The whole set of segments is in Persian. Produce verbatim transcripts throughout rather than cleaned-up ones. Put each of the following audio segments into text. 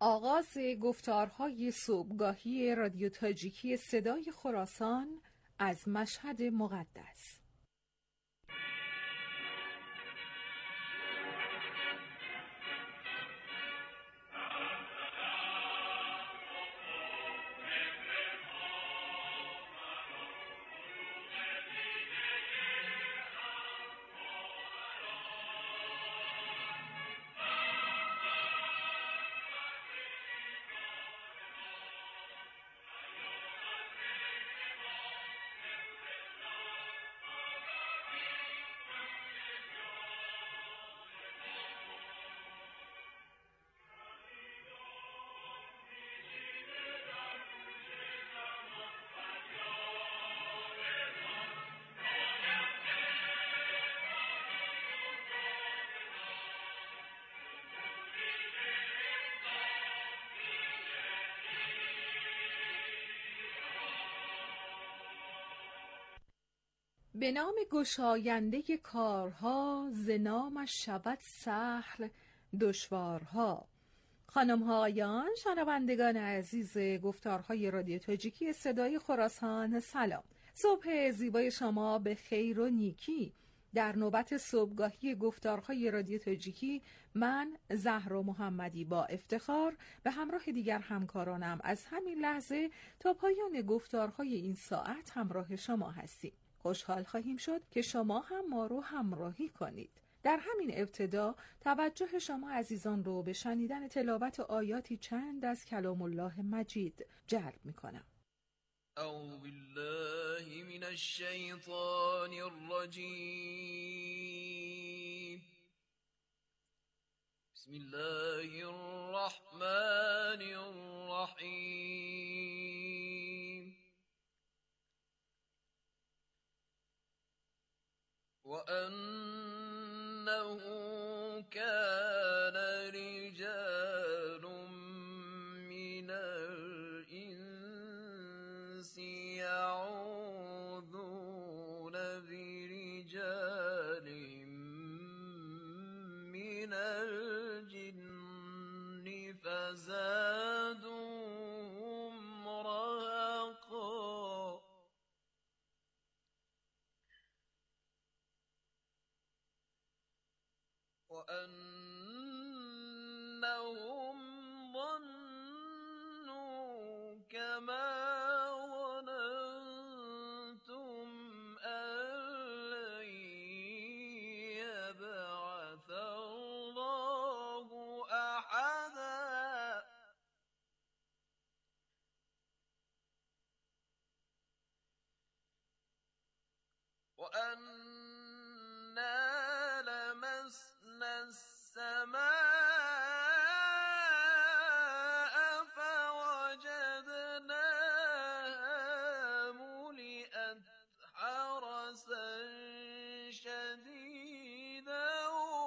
آغاز گفتارهای صبحگاهی رادیو تاجیکی صدای خراسان از مشهد مقدس. به نام گشاینده کارها، ز نامش شود سهل دشوارها. خانم ها آقایان، شنوندگان عزیز گفتارهای رادیو تاجیکی صدای خراسان، سلام. صبح زیبای شما به خیر و نیکی. در نوبت صبحگاهی گفتارهای رادیو تاجیکی من زهرا محمدی با افتخار به همراه دیگر همکارانم از همین لحظه تا پایان گفتارهای این ساعت همراه شما هستیم. خوشحال خواهیم شد که شما هم ما رو همراهی کنید. در همین ابتدا توجه شما عزیزان رو به شنیدن تلاوت آیاتی چند از کلام الله مجید جلب می‌کنم. اعوذ بالله من الشیطان الرجیم. بسم الله الرحمن الرحیم. وَأَنَّهُ كَانَ رِجَالٌ مِّنَ الْإِنسِ يَعُوذُونَ بِرِجَالٍ مِّنَ الْجِنِّ فَزَادُوهُمْ رَهَقًا. وَأَنَّهُمْ ظَنُّوا كَمَا ظَنَنتُمْ أَن لَّن يَبْعَثَ اللَّهُ أَحَدًا. وَأَنَّا لَمَسْنَا السَّمَاءَ فَوَجَدْنَاهَا مُلِئَتْ حَرَسًا شَدِيدًا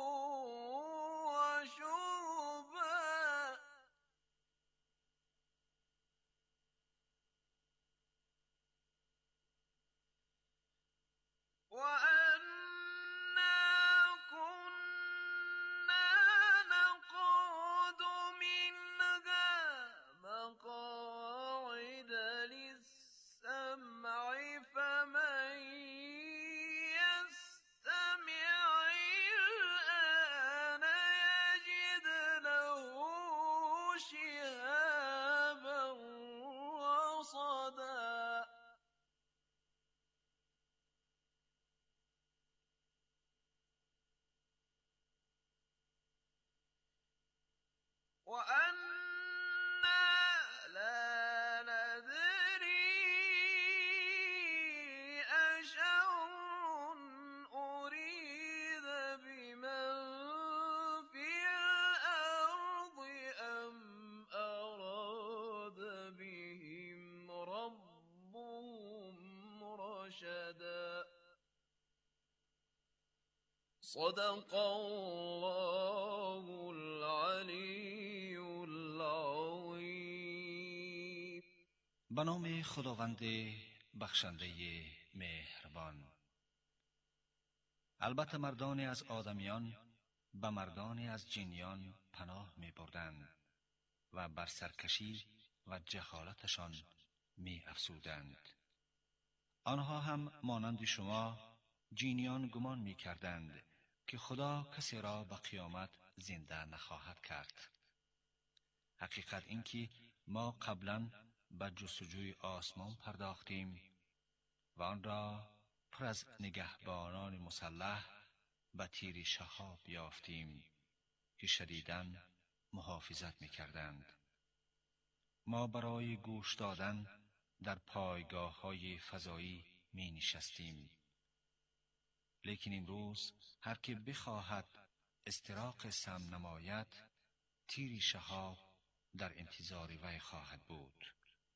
وَشُهُبًا. وَأَنَّا كُنَّا نَقْعُدُ مِنْهَا مَقَاعِدَ لِلسَّمْعِ فَمَن يَسْتَمِعِ الْآنَ يَجِدْ لَهُ شِهَابًا رَّصَدًا. وَأَنَّا لَا نَدْرِي أَشَرٌّ أُرِيدَ بِمَن فِي الْأَرْضِ أَمْ أَرَادَ بِهِمْ رَبُّهُمْ رَشَدًا. صدق الله العلی العظیم. به نام خداوند بخشنده مهربان. البته مردان از آدمیان به مردان از جنیان پناه می بردند و بر سرکشی و جهالتشان می افزودند. آنها هم مانند شما جینیان گمان می کردند که خدا کسی را به قیامت زنده نخواهد کرد. حقیقت این که ما قبلا به جستجوی آسمان پرداختیم و آن را پر از نگهبانان مسلح به تیر شهاب یافتیم که شدیداً محافظت می کردند. ما برای گوش دادن در پایگاه های فضایی می نشستیم. لیکن امروز هر که بخواهد استراق سم نماید، تیر شهاب در انتظار وی خواهد بود.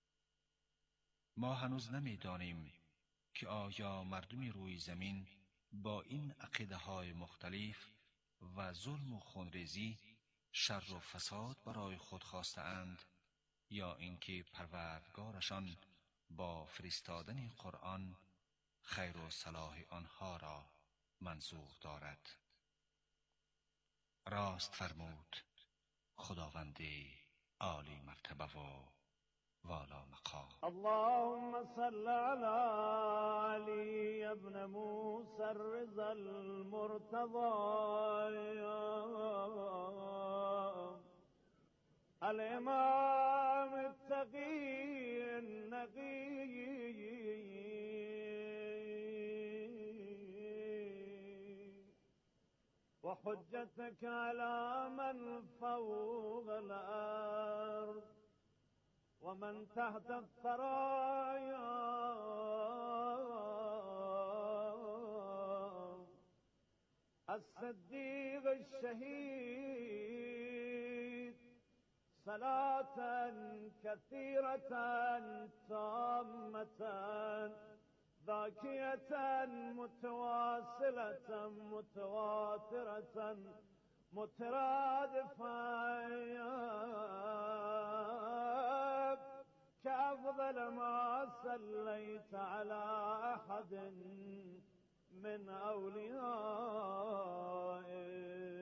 ما هنوز نمی دانیم که آیا مردم روی زمین با این عقیده های مختلف و ظلم و خونریزی شر و فساد برای خود خواسته اند یا اینکه پروردگارشان با فرستادن قرآن خیر و صلاح آنها را منظور دارد. راست فرمود خداوند عالی مرتبه و والا مقام. اللهم صل على علي ابن موسى الرضا المرتضى الامام التقي النقي وحجتك على من فوق الأرض ومن تحت الثرايا الصديق الشهيد صلاة كثيرة تامة ذاكية متواصلة متواترة مترادفة كأفضل ما صليت على أحد من أوليائك.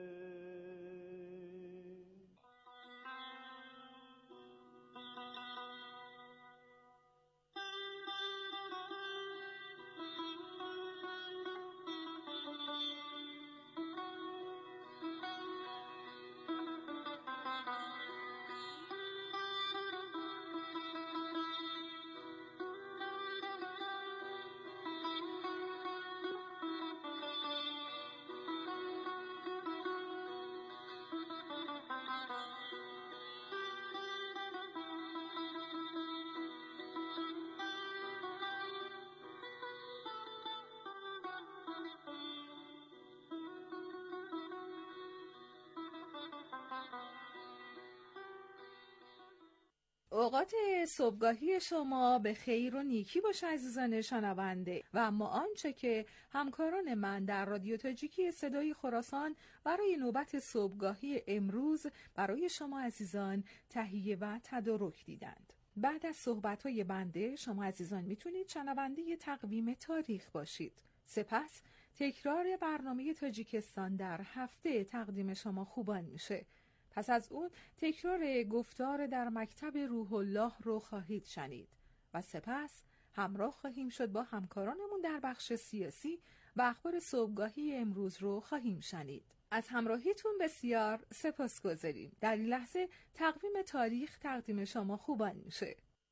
اوقات صبحگاهی شما به خیر و نیکی باشه عزیزان شنونده. و اما آنچه که همکاران من در رادیو تاجیکی صدای خراسان برای نوبت صبحگاهی امروز برای شما عزیزان تهیه و تدارک دیدند. بعد از صحبت‌های بنده شما عزیزان میتونید شنونده تقویم تاریخ باشید. سپس تکرار برنامه تاجیکستان در هفته تقدیم شما خوبان میشه. پس از اون تکرار گفتار در مکتب روح الله رو خواهید شنید و سپس همراه خواهیم شد با همکارانمون در بخش سیاسی و اخبار صبحگاهی امروز رو خواهیم شنید. از همراهیتون بسیار سپاسگزاریم. در این لحظه تقویم تاریخ تقدیم شما خوبان میشه.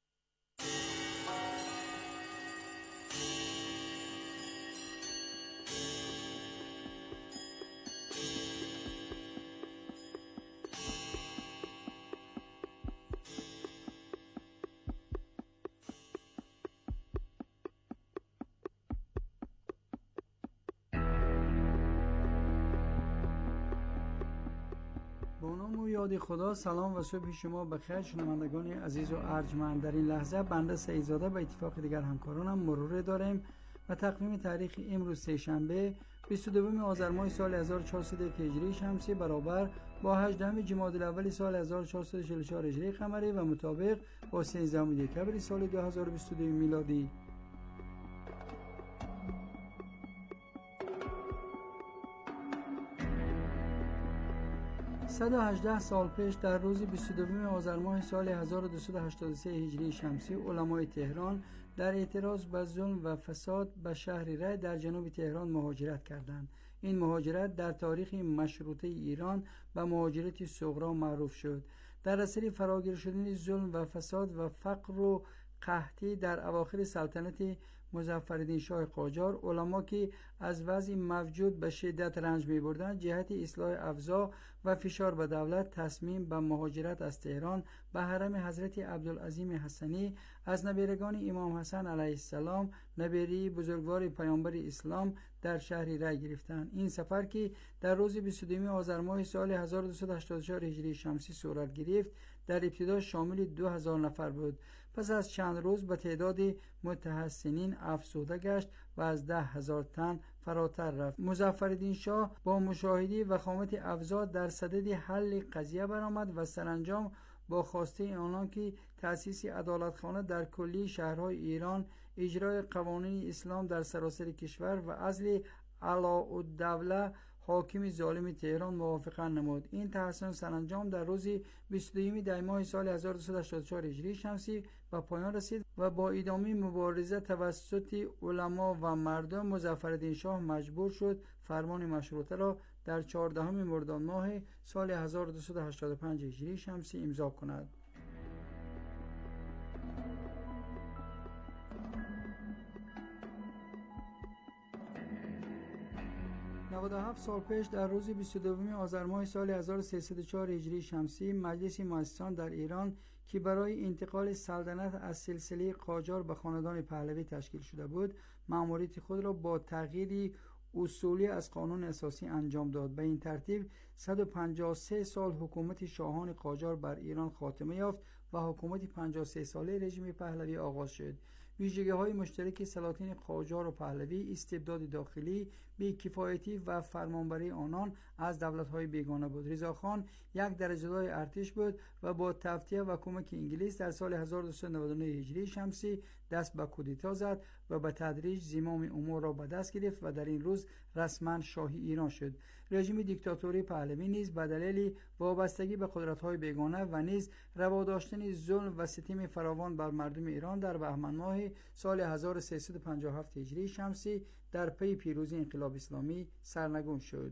یاد خدا. سلام و صبح شما بخیر شنوندگان عزیز و ارجمند. در این لحظه بنده سعیدزاده به اتفاق دیگر همکارانم مرور داریم و تقویم تاریخ امروز سه شنبه بیست و دوم آذر ماه سال هزار و چهارصد و یک هجری شمسی برابر با هجدهم جمادی الاول سال هزار و چهارصد و چهل و چهار هجری قمری و مطابق با سیزدهم دکبر سال دو هزار و بیست و دو میلادی. صد و هجده سال پیش در روز بیست و دو آذر ماه سال هزار و دویست و هشتاد و سه هجری شمسی علمای تهران در اعتراض به ظلم و فساد به شهر ری در جنوب تهران مهاجرت کردند. این مهاجرت در تاریخ مشروطه ایران به مهاجرت صغرا معروف شد. در اثر فراگیر شدن ظلم و فساد و فقر و قحطی در اواخر سلطنت مظفرالدین شاه قاجار، علما که از وضع موجود به شدت رنج می بردند جهت اصلاح اوضاع و فشار به دولت تصمیم به مهاجرت از تهران به حرم حضرت عبدالعظیم حسنی از نبیرگان امام حسن علیه السلام، نبیری بزرگوار پیامبر اسلام، در شهر ری گرفتند. این سفر که در روز بیست و دو آذر ماه سال هزار و دویست و هشتاد و چهار هجری شمسی صورت گرفت، در ابتدا شامل دو هزار نفر بود. پس از چند روز به تعداد متحسنین افزوده گشت و از ده هزار تن فراتر رفت. مظفرالدین شاه با مشاهده وخامت اوضاع در صدد حل قضیه برآمد و سرانجام با خواسته آنان که تأسیس عدالتخانه در کلی شهرهای ایران، اجرای قوانین اسلام در سراسر کشور و عزل علاءالدوله حاکم ظالم تهران موافقت نمود. این تحسن سرانجام در روز بیست و دو دی ماه سال هزار و دویست و هشتاد و چهار هجری شمسی به پایان رسید و با ادامه مبارزه توسط علما و مردم مظفرالدین شاه مجبور شد فرمان مشروطه را در چهاردهم مرداد ماه سال هزار و دویست و هشتاد و پنج هجری شمسی امضا کند. نود و هفت سال پیش در روز بیست و دو آذر ماه سال هزار و سیصد و چهار هجری شمسی مجلس مؤسسان در ایران که برای انتقال سلطنت از سلسله قاجار به خاندان پهلوی تشکیل شده بود، مأموریت خود را با تغییری اصولی از قانون اساسی انجام داد. به این ترتیب صد و پنجاه و سه سال حکومت شاهان قاجار بر ایران خاتمه یافت و حکومت پنجاه و سه ساله رژیم پهلوی آغاز شد. ویژگی‌های مشترک سلاطین قاجار و پهلوی استبداد داخلی، بی‌کفایتی و فرمانبری آنان از دولت‌های بیگانه بود. رضاخان یک درجه‌دار ارتش بود و با تفتیه و کمک انگلیس در سال هزار و دویست و نود و نه هجری شمسی دست به کودتا زد و به تدریج زمام امور را به دست گرفت و در این روز رسما شاهی ایران شد. رژیم دیکتاتوری پهلوی نیز به دلیل وابستگی به قدرت‌های بیگانه و نیز روا داشتن ظلم و ستم فراوان بر مردم ایران در بهمن ماه سال هزار و سیصد و پنجاه و هفت هجری شمسی در پی پیروزی انقلاب اسلامی سرنگون شد.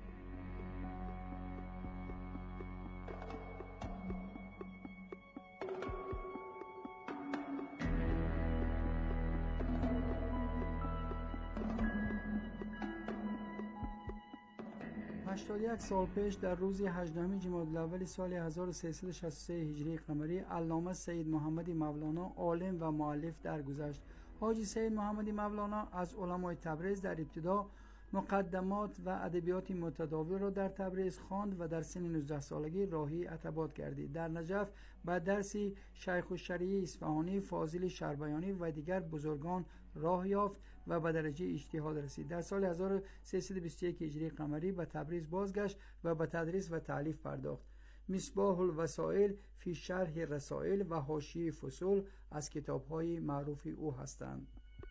هشتاد و یک سال پیش در روز هجدهم جمادی الاول سال هزار و سیصد و شصت و سه هجری قمری علامه سید محمد مولانا عالم و مؤلف درگذشت. حاجی سید محمد مولانا از علمای تبریز در ابتدا مقدمات و ادبیات متداول را در تبریز خواند و در سن نوزده سالگی راهی عتبات گردید. در نجف با درس شیخ الشریعه اصفهانی، فاضل شربیانی و دیگر بزرگان راه یافت و به درجه اجتهاد رسید. در سال هزار و سیصد و بیست و یک هجری قمری به تبریز بازگشت و به تدریس و تألیف پرداخت. مصباح الوسائل فی شرح رسائل و حاشیه فصول از کتاب‌های معروف او هستند.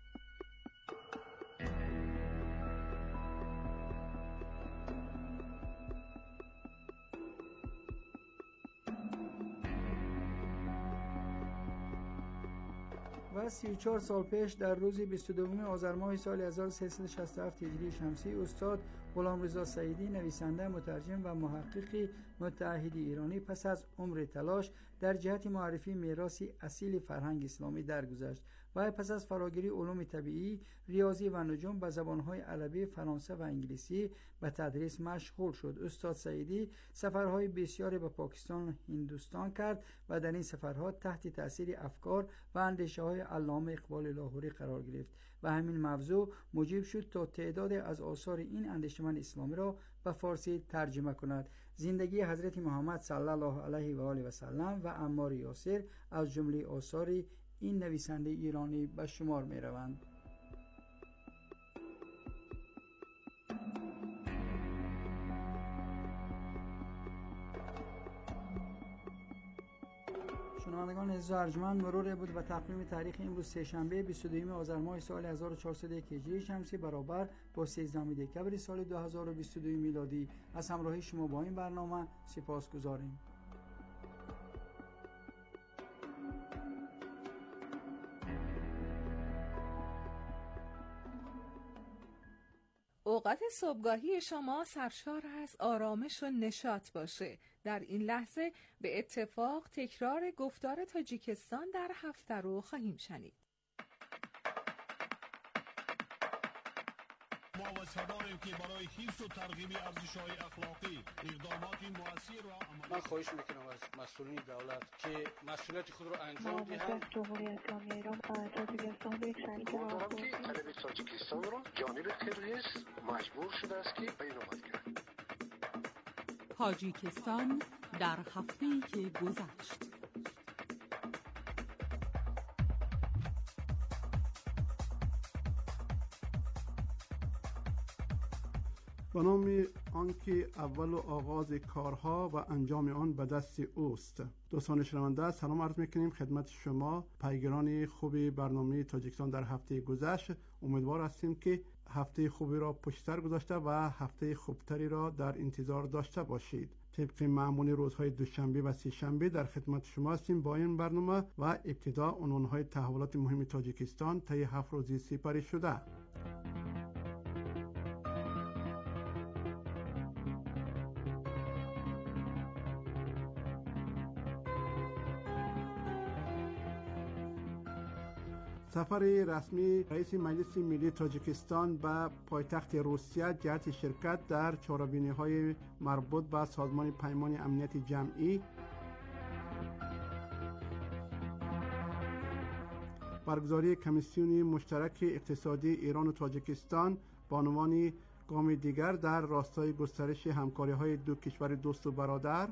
و سی و چهار سال پیش در روز بیست و دو آذر ماه سال هزار و سیصد و شصت و هفت هجری شمسی استاد غلامرضا سعیدی نویسنده، مترجم و محقق متعهد ایرانی پس از عمر تلاش در جهت معرفی میراث اصیل فرهنگ اسلامی درگذشت و پس از فراگیری علوم طبیعی، ریاضی و نجوم به زبانهای عربی، فرانسه و انگلیسی به تدریس مشغول شد. استاد سعیدی سفرهای بسیاری به پاکستان و هندوستان کرد و در این سفرها تحت تأثیر افکار و اندیشه‌های علامه اقبال لاهوری قرار گرفت و همین موضوع موجب شد تا تعداد از آثار این اندیشمند اسلامی را به فارسی ترجمه کند. زندگی حضرت محمد صلی الله علیه و آله و سلم و عمار یاسر از جمله آثار این نویسنده ایرانی به شمار می روند. شنوندگان عزیز و ارجمند، مرور بود و تقویم تاریخ امروز سه‌شنبه بیست و دوم آذر ماه سال هزار و چهارصد و یک هجری شمسی برابر با سیزدهم دکبر سال دو هزار و بیست و دو میلادی از همراهی شما با این برنامه سپاسگزاریم. اوقات صبحگاهی شما سرشار از آرامش و نشاط باشه. در این لحظه به اتفاق تکرار گفتار تاجیکستان در هفته رو خواهیم شنید. ما وفاداریم که برای حفظ و ترغیب ارزش‌های اخلاقی اقدامات مؤثر و من خواهش میکنم از مسئولین دولت که مسئولیت خود را انجام دهند. جمهوری اسلامی ایران تاجیکستان به یک شریک که طلب تاجیکستان را جانب قرقیز مجبور شده است که بیانات کرد. تاجیکستان در هفته‌ای که گذشت. به نام آنکه اول و آغاز کارها و انجام آن به دست اوست. دوستان شنونده سلام عرض میکنیم خدمت شما پیگیران خوبی برنامه تاجیکستان در هفته گذشت. امیدوار هستیم که هفته خوبی را پشت سر گذاشته و هفته خوبتری را در انتظار داشته باشید. طبق معمول روزهای دوشنبه و سه شنبه در خدمت شما هستیم با این برنامه و ابتدا عنوانهای تحولات مهم تاجیکستان طی هفت روزی سپری شده. سفر رسمی رئیس مجلس ملی تاجیکستان به پایتخت روسیه جهت شرکت در چهاربینی‌های مربوط به سازمان پیمان امنیت جمعی، برگزاری کمیسیون مشترک اقتصادی ایران و تاجیکستان با عنوان گام دیگر در راستای گسترش همکاری‌های دو کشور دوست و برادر،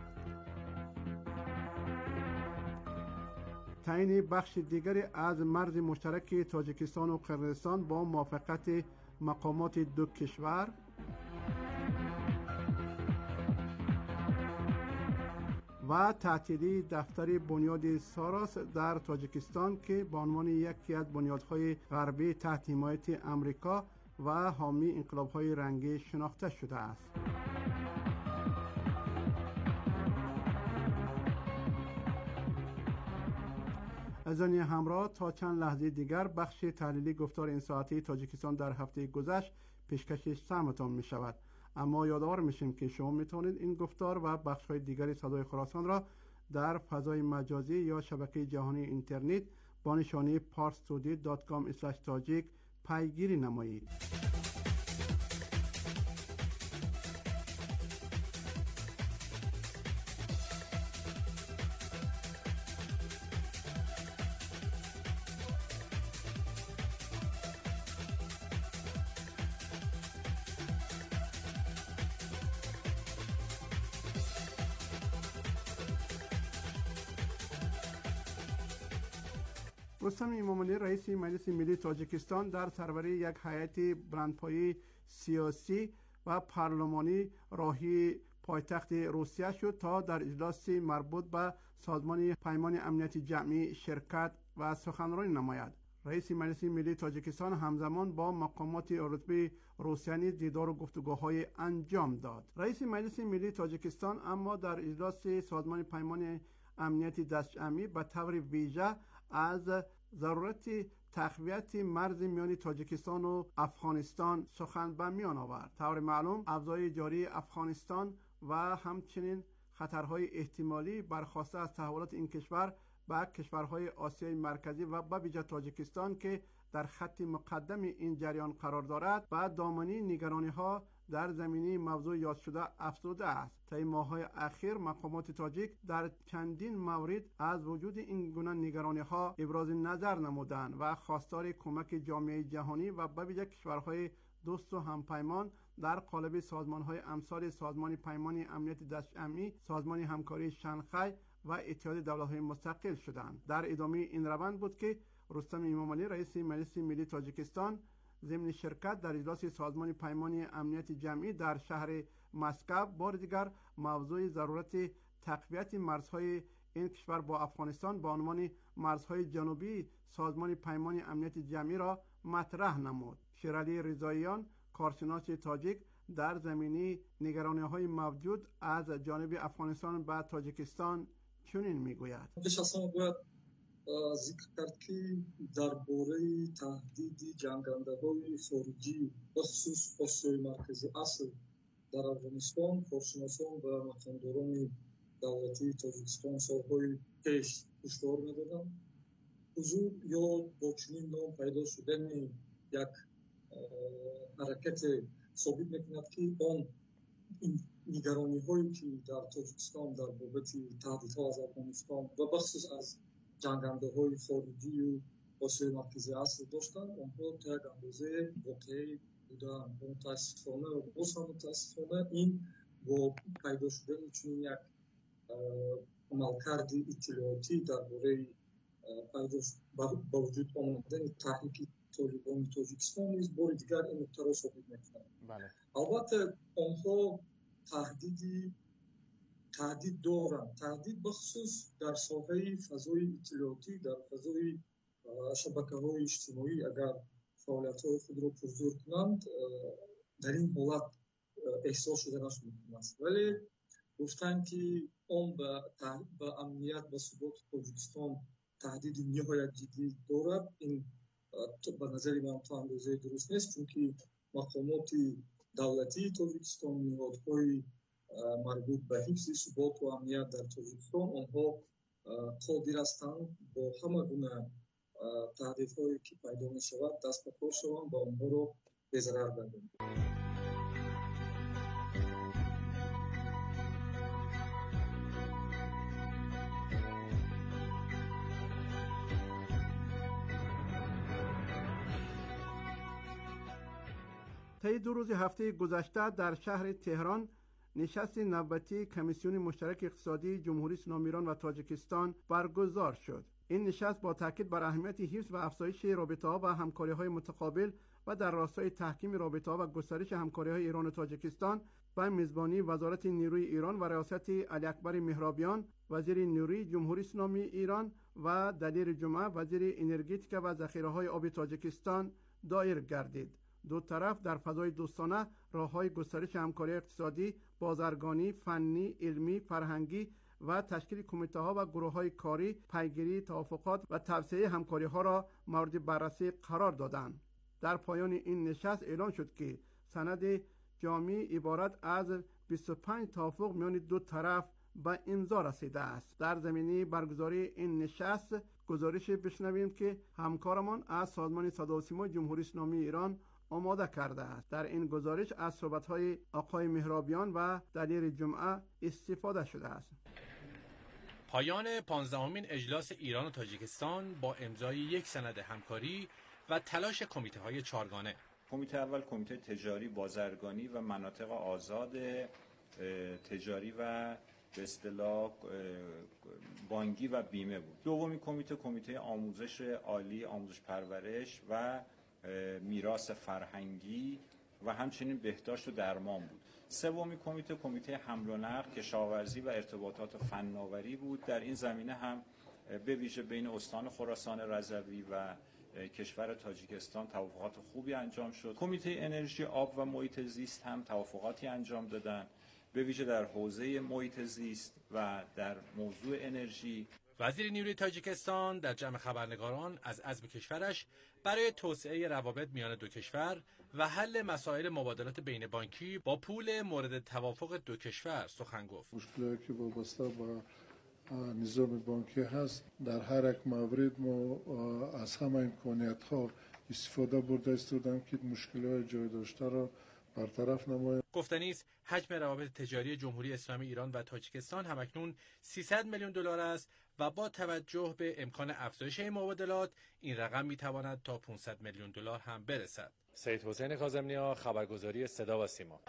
تعیین بخش دیگری از مرز مشترک تاجیکستان و قرقیزستان با موافقت مقامات دو کشور، و تعطیلی دفتر بنیاد ساراس در تاجیکستان که به عنوان یکی از بنیادهای غربی تحت حمایت امریکا و حامی انقلاب‌های رنگی شناخته شده است. از آن همراه تا چند لحظه دیگر بخش تحلیلی گفتار این ساعتی تاجیکستان در هفته گذشت پیشکش سهمتان می شود. اما یادآور میشیم که شما میتونید این گفتار و بخش‌های دیگری صدای خراسان را در فضای مجازی یا شبکه جهانی اینترنت با نشانی پارس تودی دات کام اسلش تاجیک پیگیری نمایید. رستم امامعلی رئیس مجلس ملی تاجیکستان در سروری یک هیئت بلندپایه سیاسی و پارلمانی راهی پایتخت روسیه شد تا در اجلاس مربوط به سازمان پیمان امنیت جمعی شرکت و سخنرانی نماید. رئیس مجلس ملی تاجیکستان همزمان با مقامات رتبه روسیه دیدار و گفتگوهای انجام داد. رئیس مجلس ملی تاجیکستان اما در اجلاس سازمان پیمان امنیت دستجمعی به طور ویژه از ضرورت تقویت مرز میان تاجیکستان و افغانستان سخن به میان آورد. طور معلوم افزایش جاری افغانستان و همچنین خطرهای احتمالی برخاسته از تحولات این کشور به کشورهای آسیای مرکزی و به ویژه تاجیکستان که در خط مقدم این جریان قرار دارد به دامنی نگرانی‌ها در زمینه موضوع یاد شده افزوده است. طی ماه‌های اخیر مقامات تاجیک در چندین مورد از وجود این گونه نگرانی‌ها ابراز نظر نمودند و خواستار کمک جامعه جهانی و به ویژه کشورهای دوست و همپیمان در قالب سازمان‌های امثال سازمان پیمان امنیت دستجمعی، سازمان همکاری شانگهای و اتحاد دولت‌های مستقل شدند. در ادامه این روند بود که رستم امامعلی رئیس مجلس ملی تاجیکستان ضمن شرکت در اجلاس سازمان پیمان امنیت جمعی در شهر مسکو بار دیگر موضوع ضرورت تقویت مرزهای این کشور با افغانستان با عنوان مرزهای جنوبی سازمان پیمان امنیت جمعی را مطرح نمود. شیرعلی رضاییان کارشناس تاجیک در زمینه نگرانی‌های موجود از جانب افغانستان و تاجیکستان چنین میگوید: پیش از همه باید ذکر کرد که درباره تهدید جنگنده‌های خارجی بخصوص آسیای مرکزی اصل در افغانستان کارشناسان و مقامداران دولتی تاجیکستان سالهای پیش هشدار می‌دادند. حضور یا با چنین نام پیدا شدن یک حرکت ثابت می‌کند که آن این نگرانی‌هایی که در تاجیکستان در بابت تهدیدها از افغانستان و بخصوص از جنگنده‌های خارجی و آسیای مرکزی اصل داشتند، آنها تا یک اندازه واقعی بودند. متاسفانه و باز هم متاسفانه این با پیدا شدن چنین یک عملکرد اطلاعاتی درباره پیدا با وجود آمدن تحریک طالبان تاجیکستان نیز بار دیگر این نکته را ثابت می‌کند. بله. البته آنها تهدیدی تهدید دارند. تهدید بخصوص در ساحه فضای اطلاعاتی، در فضای شبکه‌های اجتماعی اگر فعالیت‌های خود را پرزور کنند در این حالت احساس شدنش ممکن است. ولی گفتن که آن به امنیت و ثبات تاجیکستان تهدید نهایت جدی دارد، این به نظر من تا اندازه درست نیست، چون که مقامات دولتی تاجیکستان، نهادهای مربوط به حفظ ثبات و امنیت در تاجیکستان آنها قادر هستند با همه گونه تهدیدهایی که پیدا می شود دست به کار شوند و آنها را به ضرر بردارند. طی دو روز هفته گذشته در شهر تهران نشست نوبتی کمیسیون مشترک اقتصادی جمهوری اسلامی ایران و تاجیکستان برگزار شد. این نشست با تاکید بر اهمیت حفظ و افزایش رابطه‌ها و همکاری‌های متقابل و در راستای تحکیم رابطه‌ها و گسترش همکاری‌های ایران و تاجیکستان به میزبانی وزارت نیروی ایران و ریاست علی اکبر مهرابیان وزیر نیروی جمهوری اسلامی ایران و دلیر جمعه وزیر انرژتیک و ذخیره‌های آب تاجیکستان دایر گردید. دو طرف در فضای دوستانه راه‌های گسترش همکاری اقتصادی، بازرگانی، فنی، علمی، فرهنگی و تشکیل کمیته‌ها و گروه‌های کاری، پیگیری توافقات و توسعه همکاری‌ها را مورد بررسی قرار دادند. در پایان این نشست اعلام شد که سند جامع عبارت از بیست و پنج توافق میان دو طرف به امضا رسیده است. در زمینه برگزاری این نشست گزارش بشنویم که همکارمان از سازمان صدا و سیما جمهوری اسلامی ایران آماده کرده است. در این گزارش از صحبت‌های آقای مهرابیان و دلیر جمعه استفاده شده است. پایان پانزدهمین اجلاس ایران و تاجیکستان با امضای یک سند همکاری و تلاش کمیته‌های چهارگانه. کمیته اول کمیته تجاری، بازرگانی و مناطق آزاد تجاری و به اصطلاح بانکی و بیمه بود. دومی کمیته کمیته آموزش عالی، آموزش پرورش و میراث فرهنگی و همچنین بهداشت و درمان بود. سومی کمیته کمیته حمل و نقل، کشاورزی و ارتباطات فناوری بود. در این زمینه هم به ویژه بین استان خراسان رضوی و کشور تاجیکستان توافقات خوبی انجام شد. کمیته انرژی، آب و محیط زیست هم توافقاتی انجام دادند، به ویژه در حوزه محیط زیست و در موضوع انرژی. وزیر نیروی تاجیکستان در جمع خبرنگاران از عزم کشورش برای توسعه روابط میان دو کشور و حل مسائل مبادلات بین بانکی با پول مورد توافق دو کشور سخن گفت. مشکلاتی که وابسته با نظام بانکی هست در هر یک مورد ما از همه امکانیت‌ها استفاده برده استودم که مشکلات جای داشته را برطرف نماید. گفتنی است حجم روابط تجاری جمهوری اسلامی ایران و تاجیکستان همکنون سیصد میلیون دلار است و با توجه به امکان افزایش این مبادلات این رقم میتواند تا پانصد میلیون دلار هم برسد. سید حسین کاظمی‌نیا، خبرگزاری صدا و سیما.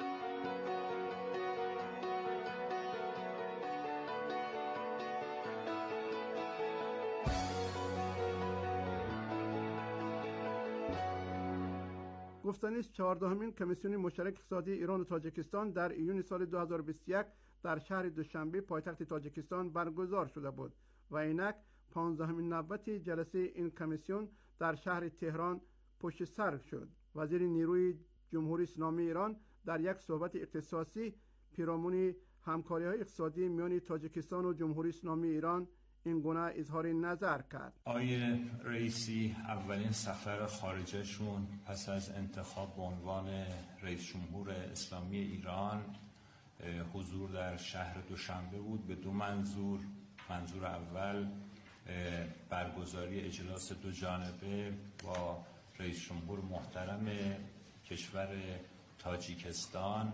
گفتنی است چهاردهمین کمیسیون مشترک اقتصادی ایران و تاجیکستان در ایون سال دو هزار و بیست و یک در شهر دوشنبه پایتخت تاجیکستان برگزار شده بود و اینک پانزدهمین نوبت جلسه این کمیسیون در شهر تهران پشت سر شد. وزیر نیروی جمهوری اسلامی ایران در یک صحبت اختصاصی پیرامون همکاری‌های اقتصادی میان تاجیکستان و جمهوری اسلامی ایران این گونه اظهار نظر کرد. آقای رئیسی اولین سفر خارجشون پس از انتخاب به عنوان رئیس جمهور اسلامی ایران حضور در شهر دوشنبه بود به دو منظور. منظور اول برگزاری اجلاس دو جانبه با رئیس جمهور محترم کشور تاجیکستان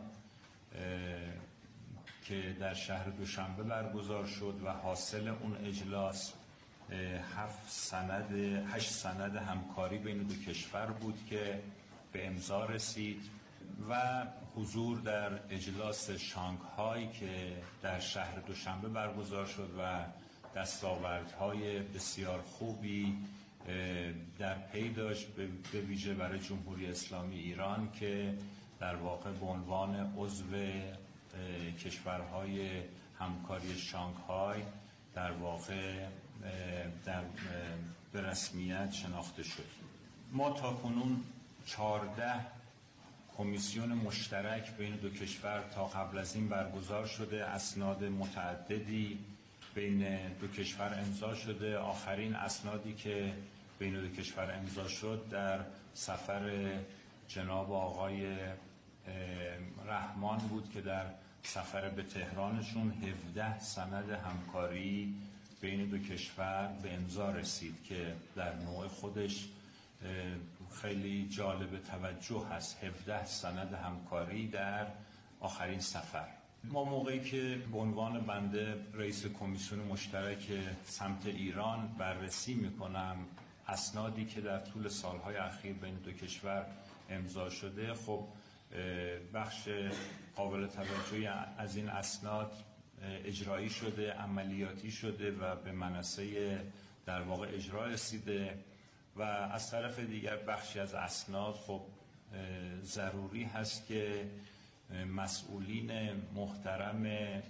که در شهر دوشنبه برگزار شد و حاصل اون اجلاس هفت سند هشت سند همکاری بین دو کشور بود که به امضا رسید و حضور در اجلاس شانگهای که در شهر دوشنبه برگزار شد و دستاوردهای بسیار خوبی در پی داشت به ویژه برای جمهوری اسلامی ایران که در واقع به عنوان عضو کشورهای همکاری شانگهای در واقع در به رسمیت شناخته شد. ما تاکنون چهارده کمیسیون مشترک بین دو کشور تا قبل از این برگزار شده، اسناد متعددی بین دو کشور امضا شده. آخرین اسنادی که بین دو کشور امضا شد در سفر جناب آقای رحمان بود که در سفر به تهرانشون هفده سند همکاری بین دو کشور به امضا رسید که در نوع خودش خیلی جالب توجه هست. هفده سند همکاری در آخرین سفر. ما موقعی که به عنوان بنده رئیس کمیسیون مشترک سمت ایران بررسی میکنم اسنادی که در طول سالهای اخیر بین دو کشور امضا شده، خب بخش قابل توجهی از این اسناد اجرایی شده، عملیاتی شده و به منصه در واقع اجرا رسیده و از طرف دیگر بخشی از اسناد خب ضروری هست که مسئولین محترم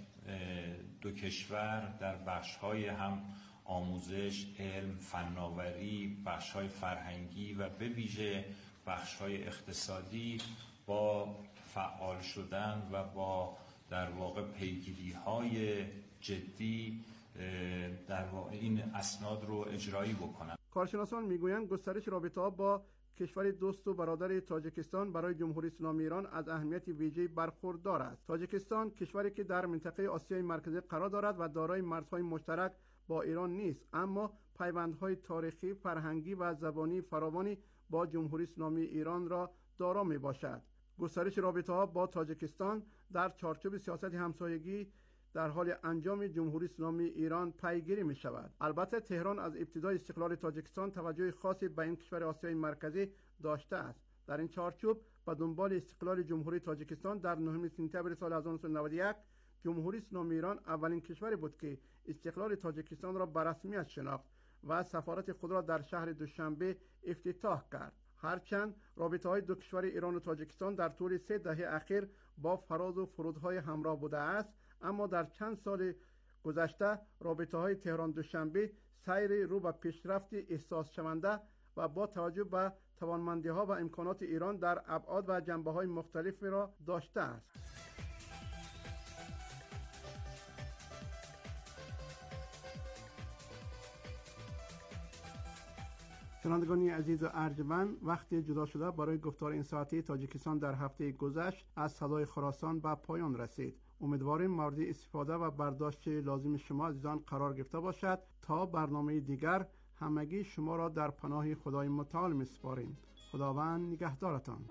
دو کشور در بخش‌های هم آموزش، علم، فناوری، بخش‌های فرهنگی و به ویژه بخش‌های اقتصادی با فعال شدن و با در واقع پیگیری‌های جدی در واقع این اسناد رو اجرایی بکنن. کارشناسان میگویند گسترش رابطه‌ها با کشور دوست و برادر تاجیکستان برای جمهوری اسلامی ایران از اهمیت ویژه‌ای برخوردار است. تاجیکستان کشوری که در منطقه آسیای مرکزی قرار دارد و دارای مرزهای مشترک با ایران نیست، اما پیوندهای تاریخی، فرهنگی و زبانی فراوانی با جمهوری اسلامی ایران را دارا می باشد. گسترش رابطه‌ها با تاجیکستان در چارچوب سیاست همسایگی در حال انجام جمهوری اسلامی ایران پیگیری می شود. البته تهران از ابتدای استقلال تاجیکستان توجه خاصی به این کشور آسیای مرکزی داشته است. در این چارچوب به دنبال استقلال جمهوری تاجیکستان در نهم سپتامبر سال هزار و نهصد و نود و یک جمهوری اسلامی ایران اولین کشوری بود که استقلال تاجیکستان را به رسمیت شناخت و سفارت خود را در شهر دوشنبه افتتاح کرد. هرچند رابطه‌های دو کشور ایران و تاجیکستان در طول سه دهه اخیر با فراز و فرودهای همراه بوده است، اما در چند سال گذشته رابطه‌های تهران دوشنبه سیر رو به پیشرفت احساس شونده و با توجه به توانمندی‌ها و امکانات ایران در ابعاد و جنبه‌های مختلفی را داشته است. شنوندگان عزیز و ارجمند، وقتی جدا شده برای گفتار این ساعتی تاجیکستان در هفته گذشت از صدای خراسان به پایان رسید. امیدواریم مورد استفاده و برداشت لازم شما عزیزان قرار گرفته باشد. تا برنامه دیگر همگی شما را در پناه خدای متعال می‌سپاریم. خداوند نگهدارتان.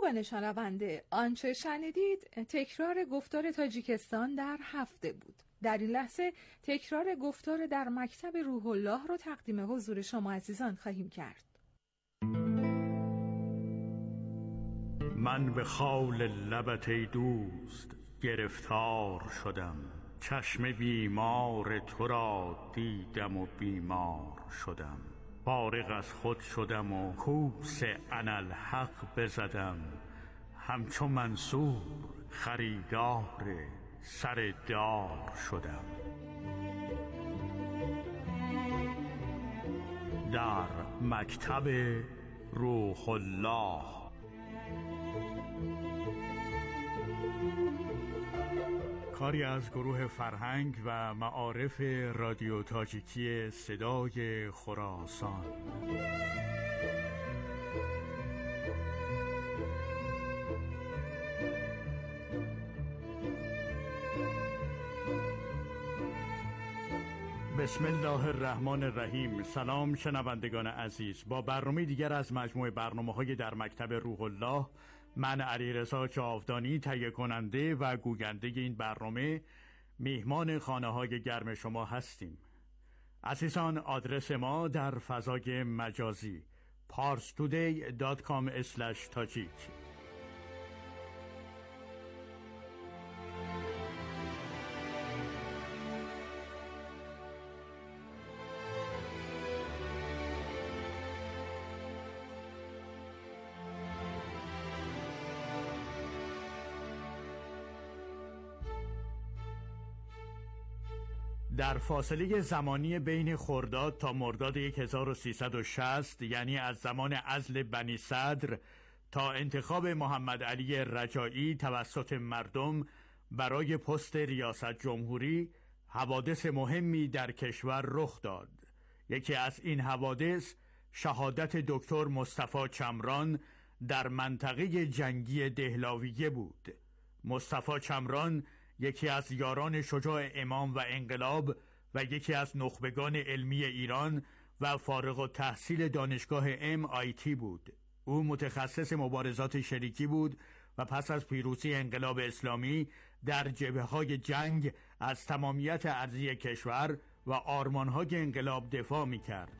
خوبان شنونده، آنچه شنیدید تکرار گفتار تاجیکستان در هفته بود. در این لحظه تکرار گفتار در مکتب روح الله رو تقدیم حضور شما عزیزان خواهیم کرد. من به خال لبت ای دوست گرفتار شدم، چشم بیمار تو را دیدم و بیمار شدم، فارغ از خود شدم و کوس انالحق بزدم، همچو منصور خریدار سر دار شدم. در مکتب روح الله. کاری از گروه فرهنگ و معارف رادیو تاجیکی صدای خراسان. بسم الله الرحمن الرحیم. سلام شنوندگان عزیز، با برنامه دیگر از مجموعه برنامه‌های در مکتب روح الله، من علیرضا جاودانی تهیه کننده و گوینده این برنامه میهمان خانه‌های گرم شما هستیم. عزیزان، آدرس ما در فضای مجازی پارس تودی دات کام اسلش تاجیک. در فاصله زمانی بین خرداد تا مرداد هزار و سیصد و شصت، یعنی از زمان عزل بنی صدر تا انتخاب محمد علی رجایی توسط مردم برای پست ریاست جمهوری، حوادث مهمی در کشور رخ داد. یکی از این حوادث شهادت دکتر مصطفی چمران در منطقه جنگی دهلاویه بود. مصطفی چمران یکی از یاران شجاع امام و انقلاب و یکی از نخبگان علمی ایران و فارغ التحصیل دانشگاه ام آی تی بود. او متخصص مبارزات شریکی بود و پس از پیروزی انقلاب اسلامی در جبهه‌های جنگ از تمامیت ارضی کشور و آرمان‌های انقلاب دفاع می‌کرد.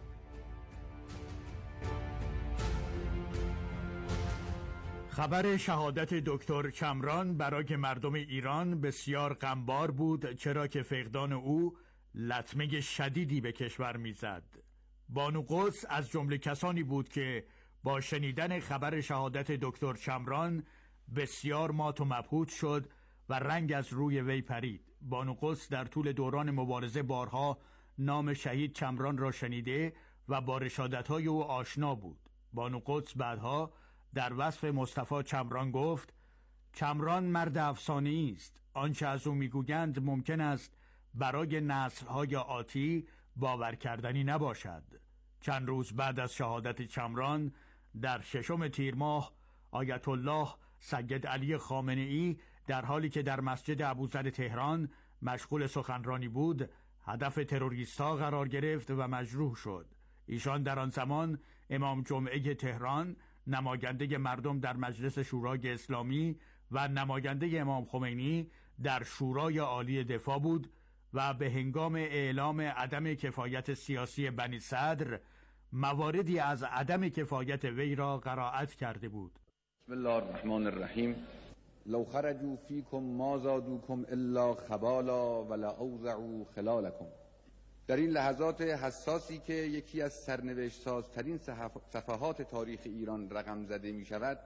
خبر شهادت دکتر چمران برای مردم ایران بسیار غمبار بود، چرا که فقدان او لطمه شدیدی به کشور میزد. بانو قدس از جمله کسانی بود که با شنیدن خبر شهادت دکتر چمران بسیار مات و مبهوت شد و رنگ از روی وی پرید. بانو قدس در طول دوران مبارزه بارها نام شهید چمران را شنیده و با رشادت‌های او آشنا بود. بانو قدس بعدها در وصف مصطفی چمران گفت: چمران مرد افسانه‌ای است. آنچه از او میگویند ممکن است برای نسل‌های آتی باور کردنی نباشد. چند روز بعد از شهادت چمران در ششم تیر ماه، آیت الله سید علی خامنه‌ای در حالی که در مسجد ابوذر تهران مشغول سخنرانی بود، هدف تروریست‌ها قرار گرفت و مجروح شد. ایشان در آن زمان امام جمعه تهران، نماینده مردم در مجلس شورای اسلامی و نماینده امام خمینی در شورای عالی دفاع بود و به هنگام اعلام عدم کفایت سیاسی بنی صدر مواردی از عدم کفایت وی را قرائت کرده بود. بسم الله الرحمن الرحیم. لو خرجوا فیکم ما زادوکم الا خبالا ولا اوضعوا خلالکم. در این لحظات حساسی که یکی از سرنوشت سازترین صفحات تاریخ ایران رقم زده می شود،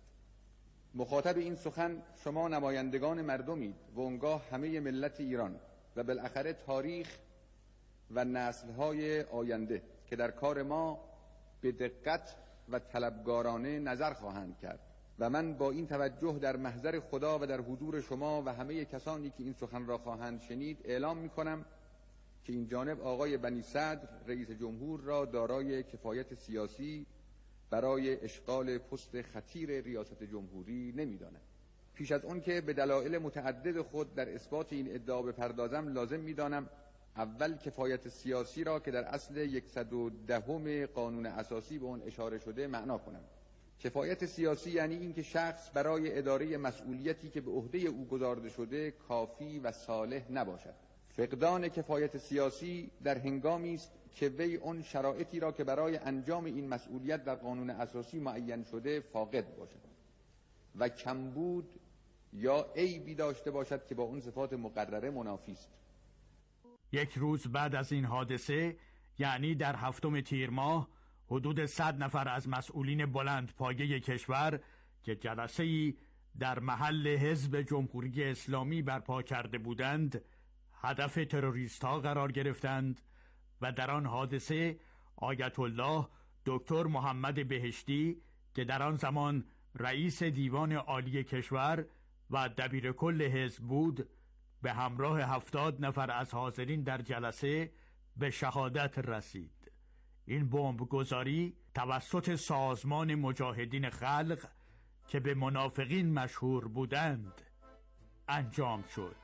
مخاطب این سخن شما نمایندگان مردمید و اونگاه همه ملت ایران و بالاخره تاریخ و نسل‌های آینده که در کار ما به دقت و طلبگارانه نظر خواهند کرد. و من با این توجه در محضر خدا و در حضور شما و همه کسانی که این سخن را خواهند شنید اعلام می کنم که این جانب آقای بنی صدر رئیس جمهور را دارای کفایت سیاسی برای اشغال پست خطیر ریاست جمهوری نمی‌داند. پیش از آن که به دلایل متعدد خود در اثبات این ادعا بپردازم، لازم می‌دانم اول کفایت سیاسی را که در اصل صد و دهم قانون اساسی به آن اشاره شده معنا کنم. کفایت سیاسی یعنی اینکه شخص برای اداره مسئولیتی که به عهده او گذارده شده کافی و صالح نباشد. فقدان کفایت سیاسی در هنگامی است که وی اون شرایطی را که برای انجام این مسئولیت در قانون اساسی معین شده فاقد باشد و کمبود یا عیبی داشته باشد که با اون صفات مقرره منافی است. یک روز بعد از این حادثه، یعنی در هفتم تیر ماه، حدود صد نفر از مسئولین بلند پایه کشور که جلسه‌ای در محل حزب جمهوری اسلامی برپا کرده بودند هدف تروریست‌ها قرار گرفتند و در آن حادثه آیت الله دکتر محمد بهشتی که در آن زمان رئیس دیوان عالی کشور و دبیر کل حزب بود به همراه هفتاد نفر از حاضرین در جلسه به شهادت رسید. این بمبگذاری توسط سازمان مجاهدین خلق که به منافقین مشهور بودند انجام شد.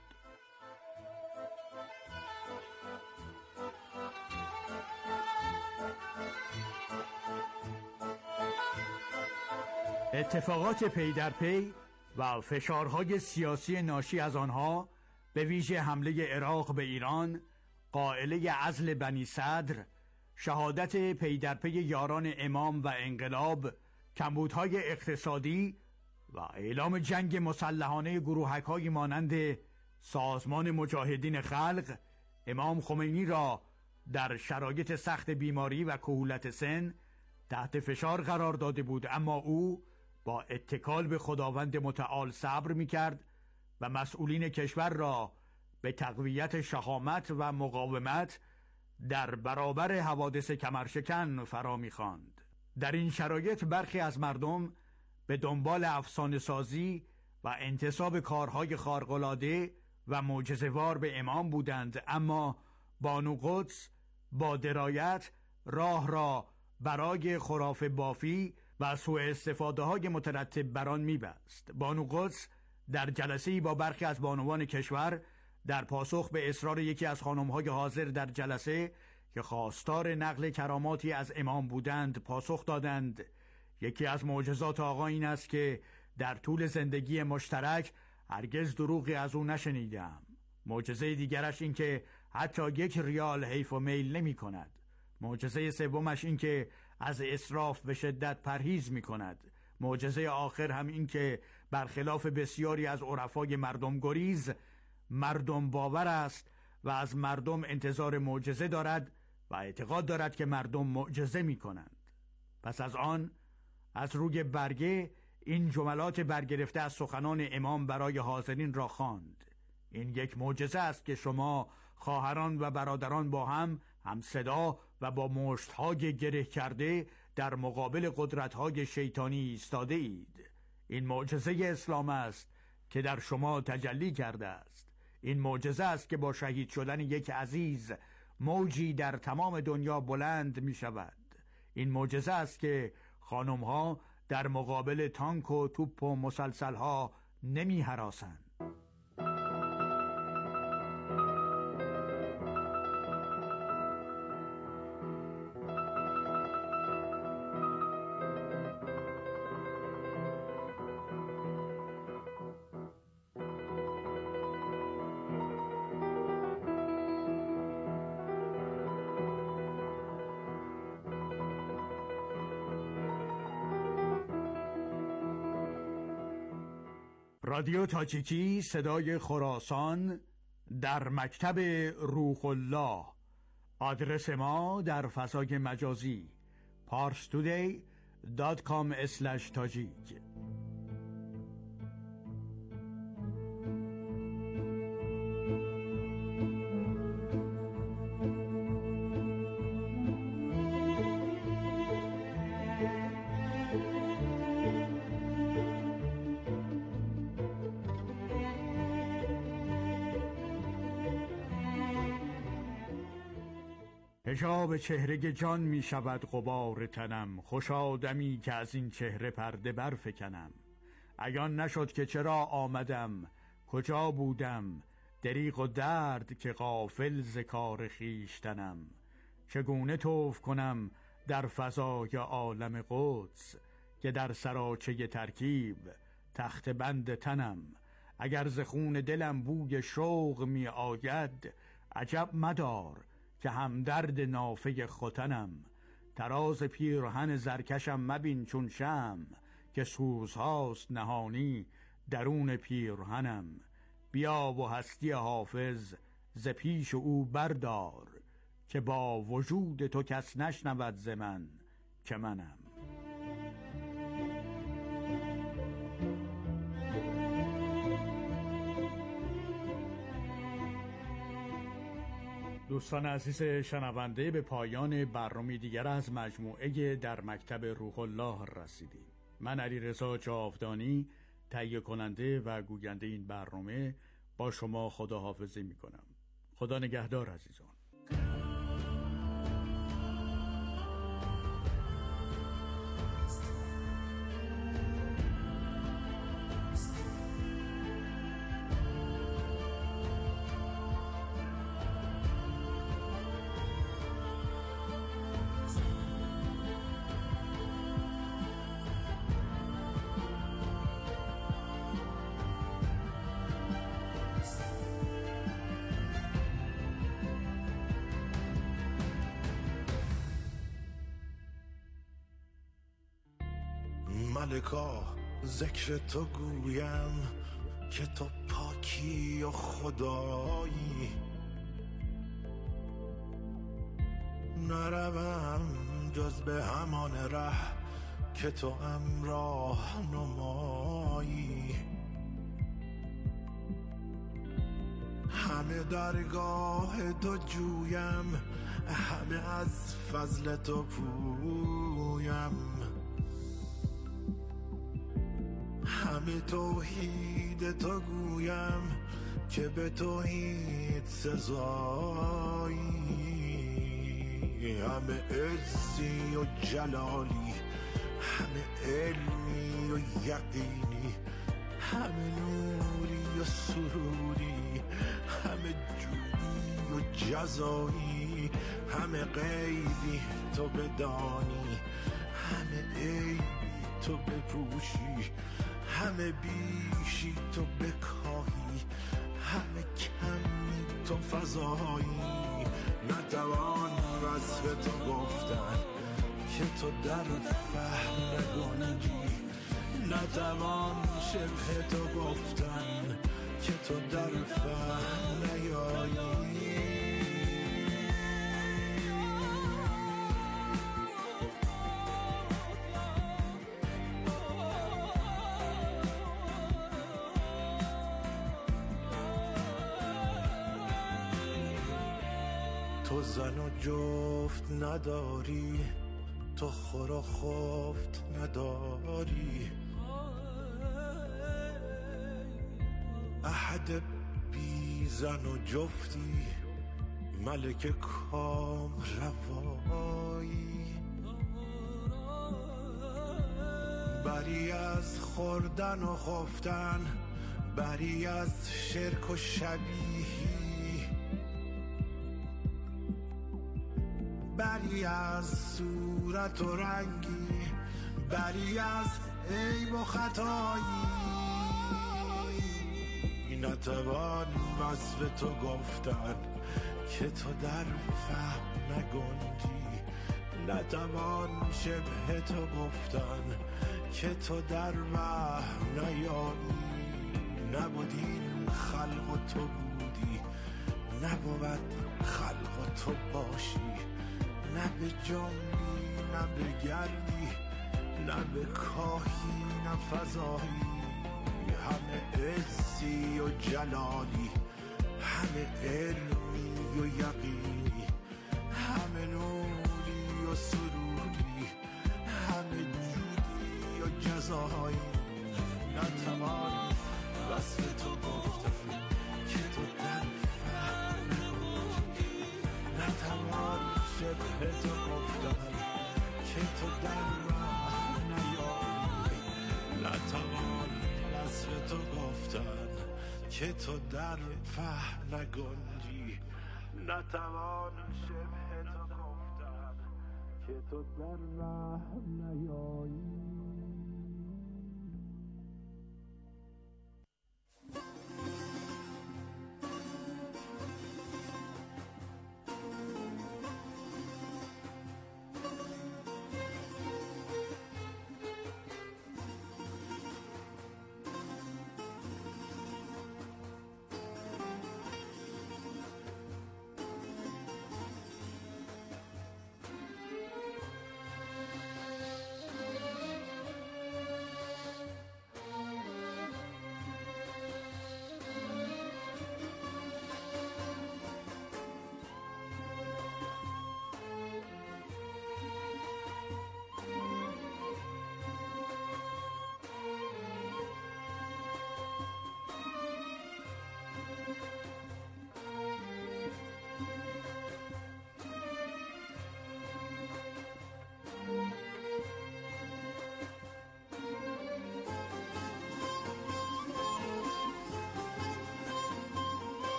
اتفاقات پی در پی و فشارهای سیاسی ناشی از آنها، به ویژه حمله عراق به ایران، قائله عزل بنی صدر، شهادت پی در پی یاران امام و انقلاب، کمبودهای اقتصادی و اعلام جنگ مسلحانه گروهک‌های مانند سازمان مجاهدین خلق، امام خمینی را در شرایط سخت بیماری و کهولت سن تحت فشار قرار داده بود، اما او با اتکال به خداوند متعال صبر می‌کرد و مسئولین کشور را به تقویت شهامت و مقاومت در برابر حوادث کمرشکن فرا می‌خواند. در این شرایط برخی از مردم به دنبال افسانه سازی و انتساب کارهای خارق‌العاده و معجزه‌وار به امام بودند، اما بانو قدس با درایت راه را برای خرافه بافی و سوء استفاده های مترتب بر آن می‌بست. بانو قدس در جلسه‌ای با برخی از بانوان کشور در پاسخ به اصرار یکی از خانم‌های حاضر در جلسه که خواستار نقل کراماتی از امام بودند پاسخ دادند: یکی از معجزات آقا این است که در طول زندگی مشترک هرگز دروغی از او نشنیدم. معجزه دیگرش این که حتی یک ریال حیف و میل نمی کند. معجزه سومش این که از اسراف به شدت پرهیز می کند. معجزه آخر هم این که برخلاف بسیاری از عرفای مردم گریز مردم باور است و از مردم انتظار معجزه دارد و اعتقاد دارد که مردم معجزه می کنند. پس از آن از روی برگه این جملات برگرفته از سخنان امام برای حاضرین را خواند: این یک معجزه است که شما خواهران و برادران با هم هم صدا و با مشت‌های گره کرده در مقابل قدرت‌های شیطانی ایستاده اید. این معجزه اسلام است که در شما تجلی کرده است. این معجزه است که با شهید شدن یک عزیز موجی در تمام دنیا بلند می شود. این معجزه است که خانم‌ها در مقابل تانک و توپ و مسلسل‌ها نمی هراسند. رادیو تاجیکی صدای خراسان در مکتب روح الله. آدرس ما در فضای مجازی parstoday دات کام اسلش تاجیک. حجاب چهره جان می شود غبار تنم، خوش آدمی که از این چهره پرده برفکنم. عیان نشد که چرا آمدم، کجا بودم، دریغ و درد که غافل ز کار خویشتنم. چگونه طوف کنم در فضای عالم قدس، که در سراچه ترکیب تخت بند تنم. اگر ز خون دلم بوی شوق می آید، عجب مدار که همدرد نافه ختنم. تراز پیرهن زرکشم مبین چون شمع، که سوزهاست نهانی درون پیرهنم. بیا و هستی حافظ ز پیش او بردار، که با وجود تو کس نشنود ز من که منم. دوستان عزیز شنونده، به پایان برنامه دیگر از مجموعه در مکتب روح الله رسیدیم. من علیرضا جاودانی تهیه کننده و گوینده این برنامه با شما خداحافظی می کنم. خدا نگهدار عزیزان. ملکا ذکر تو گویم که تو پاکی و خدایی. نروم جز به همان ره که تو امراه نمایی. همه درگاه تو جویم، همه از فضل تو پویم. همه توحید تو گویم که به توحید سزایی. همه عزی و جلالی، همه علمی و یقینی، همه نوری و سروری، همه جودی و جزایی. همه غیبی تو بدانی، همه عیبی تو بپوشی، همه بیشی تو بکاهی، همه کمی تو فضایی. نتوان وصف تو گفتن که تو در فهم نگنجی. نتوان شبه تو گفتن که تو در فهم نیایی. تو زن و جفت نداری، تو خور و خفت نداری. احد بی زن و جفتی، ملک کام روایی. بری از خوردن و خفتن، بری از شرک و شبیهی، بری از صورت و رنگی، بری از عیب و خطایی. نتوان وصف تو گفتن که تو در فهم نگنجی. نتوان شبه تو گفتن که تو در وهم نیایی. نبودین خلق و تو بودی، نبود خلق و تو باشی. نه به جنبی نه به گردی، نه به کاهی نه فضایی. همه عزی و جلالی، همه علمی و یقینی، همه نوری و سروری، همه جودی و جزایی. نتوان وصف تو گفتن که تو در فهم نگنجی. نتوان شبه تو گفتن که تو در راه نیایی. نتوان وصف تو گفتن که تو در فهم نگنجی. نتوان شبه تو گفتن که تو در راه نیایی.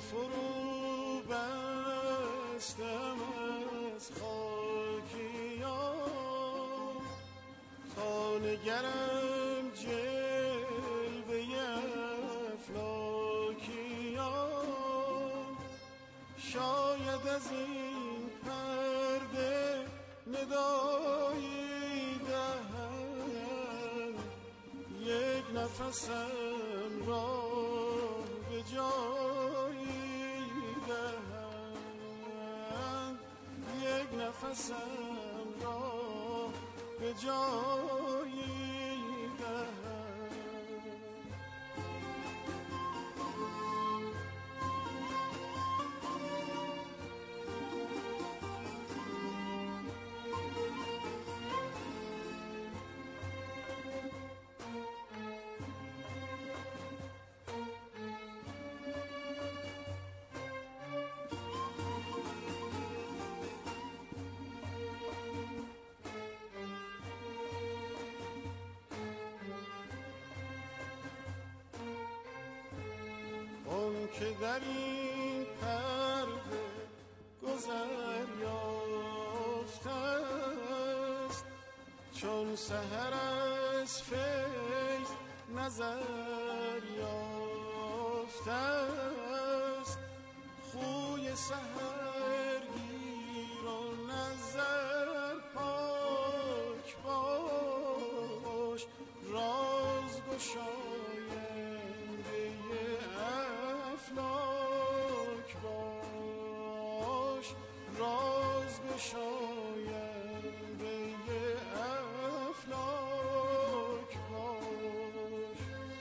فرو بستم از خاکیان تا نگرم جلوه افلاکیان شاید از این پرده ندایی دهن یک نفسم را به جایی دهن یک نفسم را به جایی دهن که در این پرده گذر یافته است چون سحر از فیض نظر یافته است خوی سحرگیر و نظر پاک باش راز گشاینده افلاک باش راز گشاینده افلاک باش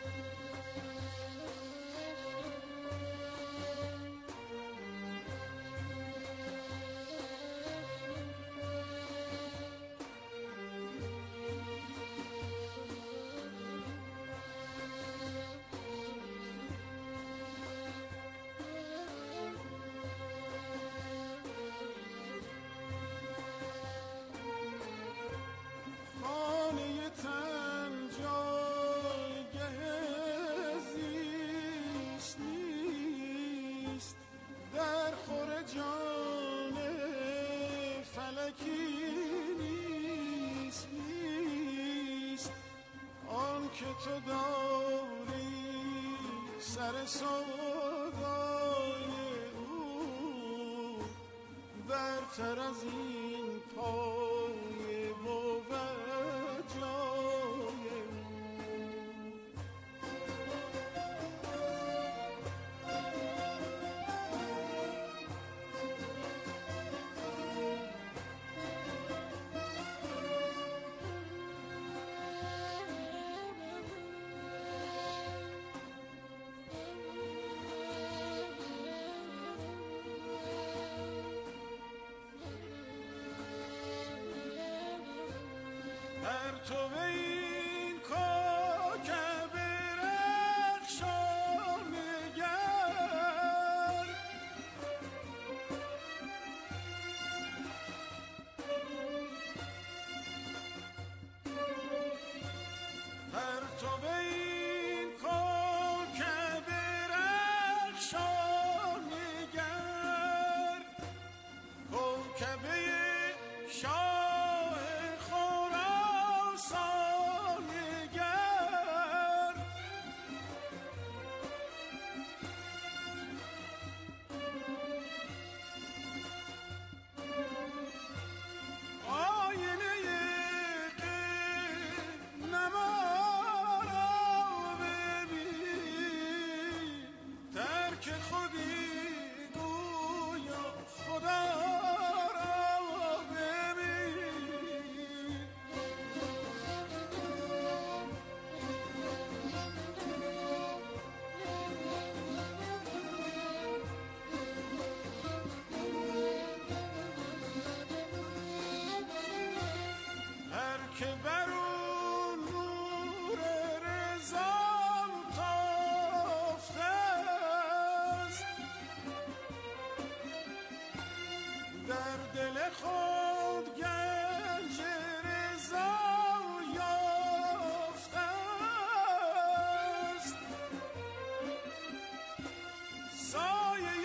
که تو داری سر سودای او برتر از این پای بود جای تو این کوکب رخشان نگر هر تو این کوکب رخشان نگر کوکب شاه که بر اون نور رضا تافته است در دل خود گنج رضا یافته است سایه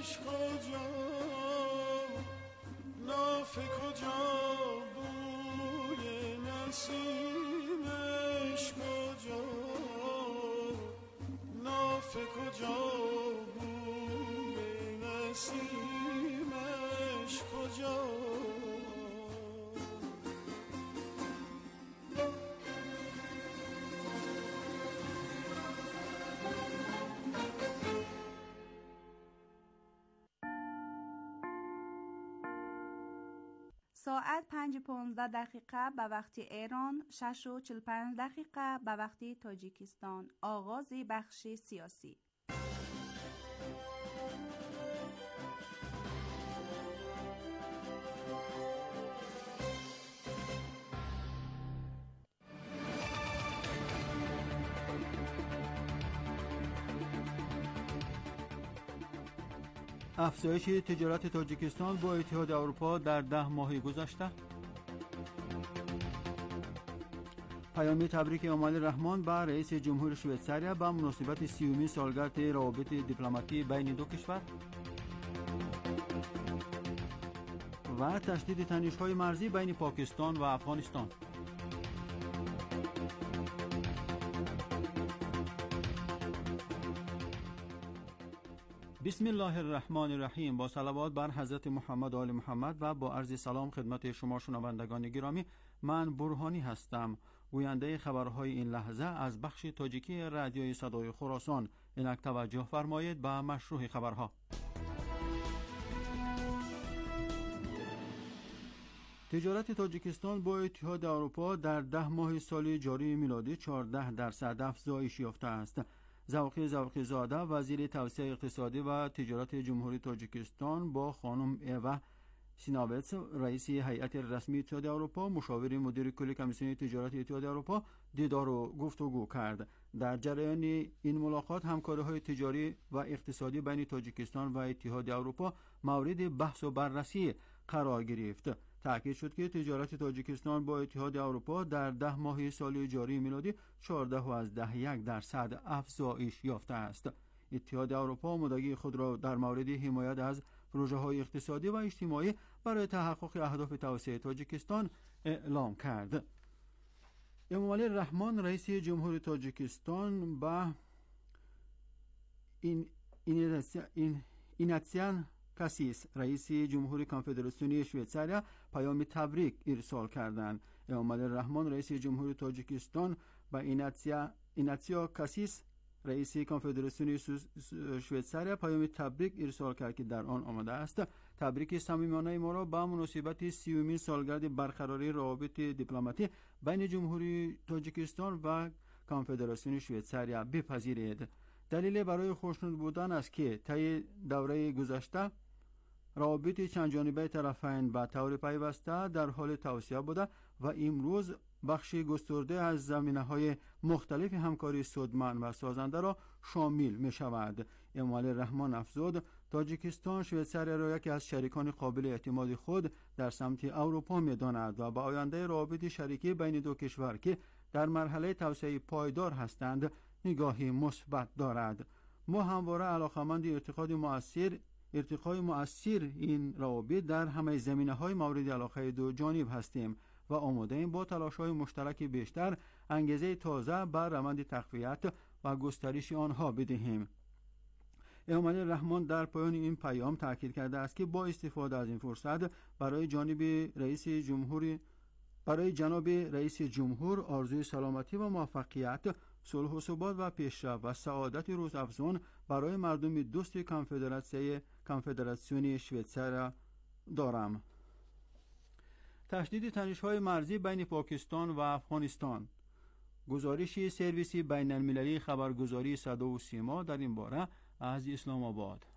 نسیمش کجا، ناف کجا، بوی نسیمش کجا، ناف کجا، بوی نسیمش کجا. ساعت پنج و پانزده دقیقه به وقت ایران، شش و چهل و پنج دقیقه به وقت تاجیکستان. آغاز بخش سیاسی. افزایش تجارت تاجیکستان با اتحاد اروپا در ده ماه گذشته. پیام تبریک امامعلی رحمان به رئیس جمهور شویتزاریا به مناسبت سیومین سالگرد روابط دیپلماتی بین دو کشور و تشدید تنش‌های مرزی بین پاکستان و افغانستان. بسم الله الرحمن الرحیم. با صلوات بر حضرت محمد و آل محمد و با عرض سلام خدمت شما شنوندگان گرامی، من برهانی هستم، گوینده خبرهای این لحظه از بخش تاجیکی رادیوی صدای خراسان. اینک توجه فرمایید به مشروع خبرها. تجارت تاجیکستان با اتحاد اروپا در ده ماه سال جاری میلادی چهارده درصد افزایش یافته است. ذوقی ذوقی زاده، وزیر توسعه اقتصادی و تجارت جمهوری تاجیکستان، با خانم ایوا سیناوتس، رئیس هیئت رسمی اتحاد اروپا، مشاور مدیر کل کمیسیون تجارت اتحاد اروپا، دیدار و گفتگو کرد. در جریان این ملاقات همکاری‌های تجاری و اقتصادی بین تاجیکستان و اتحاد اروپا مورد بحث و بررسی قرار گرفت. تأکید شد که تجارت تاجیکستان با اتحاد اروپا در ده ماه سال جاری میلادی چهارده و از ده یک درصد افزایش یافته است. اتحاد اروپا مدعی خود را در مورد حمایت از پروژه‌های اقتصادی و اجتماعی برای تحقق اهداف توسعه تاجیکستان اعلام کرد. امامعلی رحمان، رئیس جمهور تاجیکستان، با این این ایناتسیان کاسیس، رئیس جمهوری کنفدراسیون شویتزاریا، پیام تبریک ارسال کردند. امامعلی رحمان، رئیس جمهوری تاجیکستان، با ایناتسیا ایناتسیا کاسیس، رئیس کنفدراسیون شویتزاریا، پیام تبریک ارسال کرد که در آن آمده است: تبریک صمیمانه ما را با مناسبت سیومین سالگرد برقراری روابط دیپلماتی بین جمهوری تاجیکستان و کنفدراسیون شویتزاریا بپذیرید. دلیل برای خوشنود بودن است که طی دوره گذشته روابط چند جانبه طرفین به طور پیوسته در حال توسعه بوده و امروز بخش گسترده از زمینه‌های مختلف همکاری سودمند و سازنده را شامل می شود. امامعلی رحمان افزود: تاجیکستان شویتزاریا را یکی از شریکان قابل اعتماد خود در سمت اروپا می داند و به آینده روابط شریکی بین دو کشور که در مرحله توسعه پایدار هستند نگاهی مثبت دارد. ما همواره علاقمند ارتقای مؤثر ارتقای مؤثر این روابط در همه زمینه‌های مورد علاقه دو جانب هستیم و آماده ایم با تلاش‌های مشترک بیشتر انگیزه تازه بر روند تقویت و گسترش آنها بدهیم. امامعلی رحمان در پایان این پیام تاکید کرده است که با استفاده از این فرصت برای جانب رئیس جمهوری برای جناب رئیس جمهور آرزوی سلامتی و موفقیت، صلح و ثبات و پیشرفت و سعادت روزافزون برای مردم دوست کنفدراسیون کنفدراسیون شویتزاریا دارم. تشدید تنش‌های مرزی بین پاکستان و افغانستان. گزارش سرویس بین المللی خبرگزاری صدا و سیما در این باره از اسلام آباد.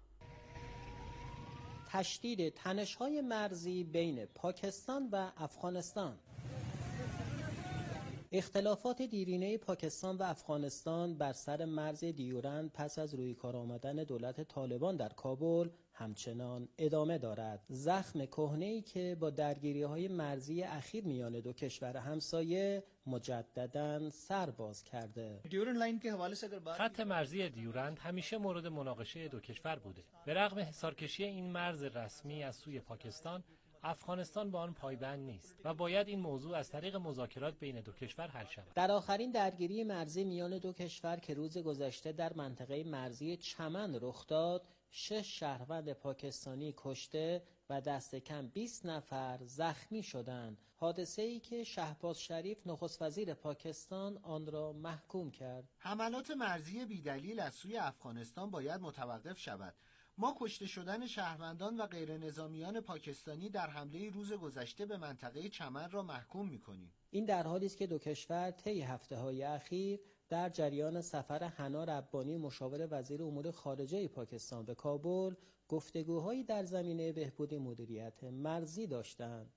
تشدید تنش‌های مرزی بین پاکستان و افغانستان. اختلافات دیرینه پاکستان و افغانستان بر سر مرز دیورند پس از روی کار آمدن دولت طالبان در کابل همچنان ادامه دارد. زخم کهنه‌ای که با درگیری‌های مرزی اخیر میان دو کشور همسایه مجدداً سر باز کرده. خط مرزی دیورند همیشه مورد مناقشه دو کشور بوده. به رغم حصارکشی این مرز رسمی از سوی پاکستان، افغانستان با آن پایبند نیست و باید این موضوع از طریق مذاکرات بین دو کشور حل شود. در آخرین درگیری مرزی میان دو کشور که روز گذشته در منطقه مرزی چمن رخ داد، شش شهروند پاکستانی کشته و دست کم بیست نفر زخمی شدند. حادثه‌ای که شهباز شریف نخست وزیر پاکستان آن را محکوم کرد. حملات مرزی بی‌دلیل از سوی افغانستان باید متوقف شود. ما کشته شدن شهروندان و غیر نظامیان پاکستانی در حمله روز گذشته به منطقه چمن را محکوم می‌کنیم. این در حالی است که دو کشور طی هفته‌های اخیر در جریان سفر حنا ربانی مشاور وزیر امور خارجه پاکستان به کابل گفتگوهایی در زمینه بهبود مدیریت مرزی داشتند.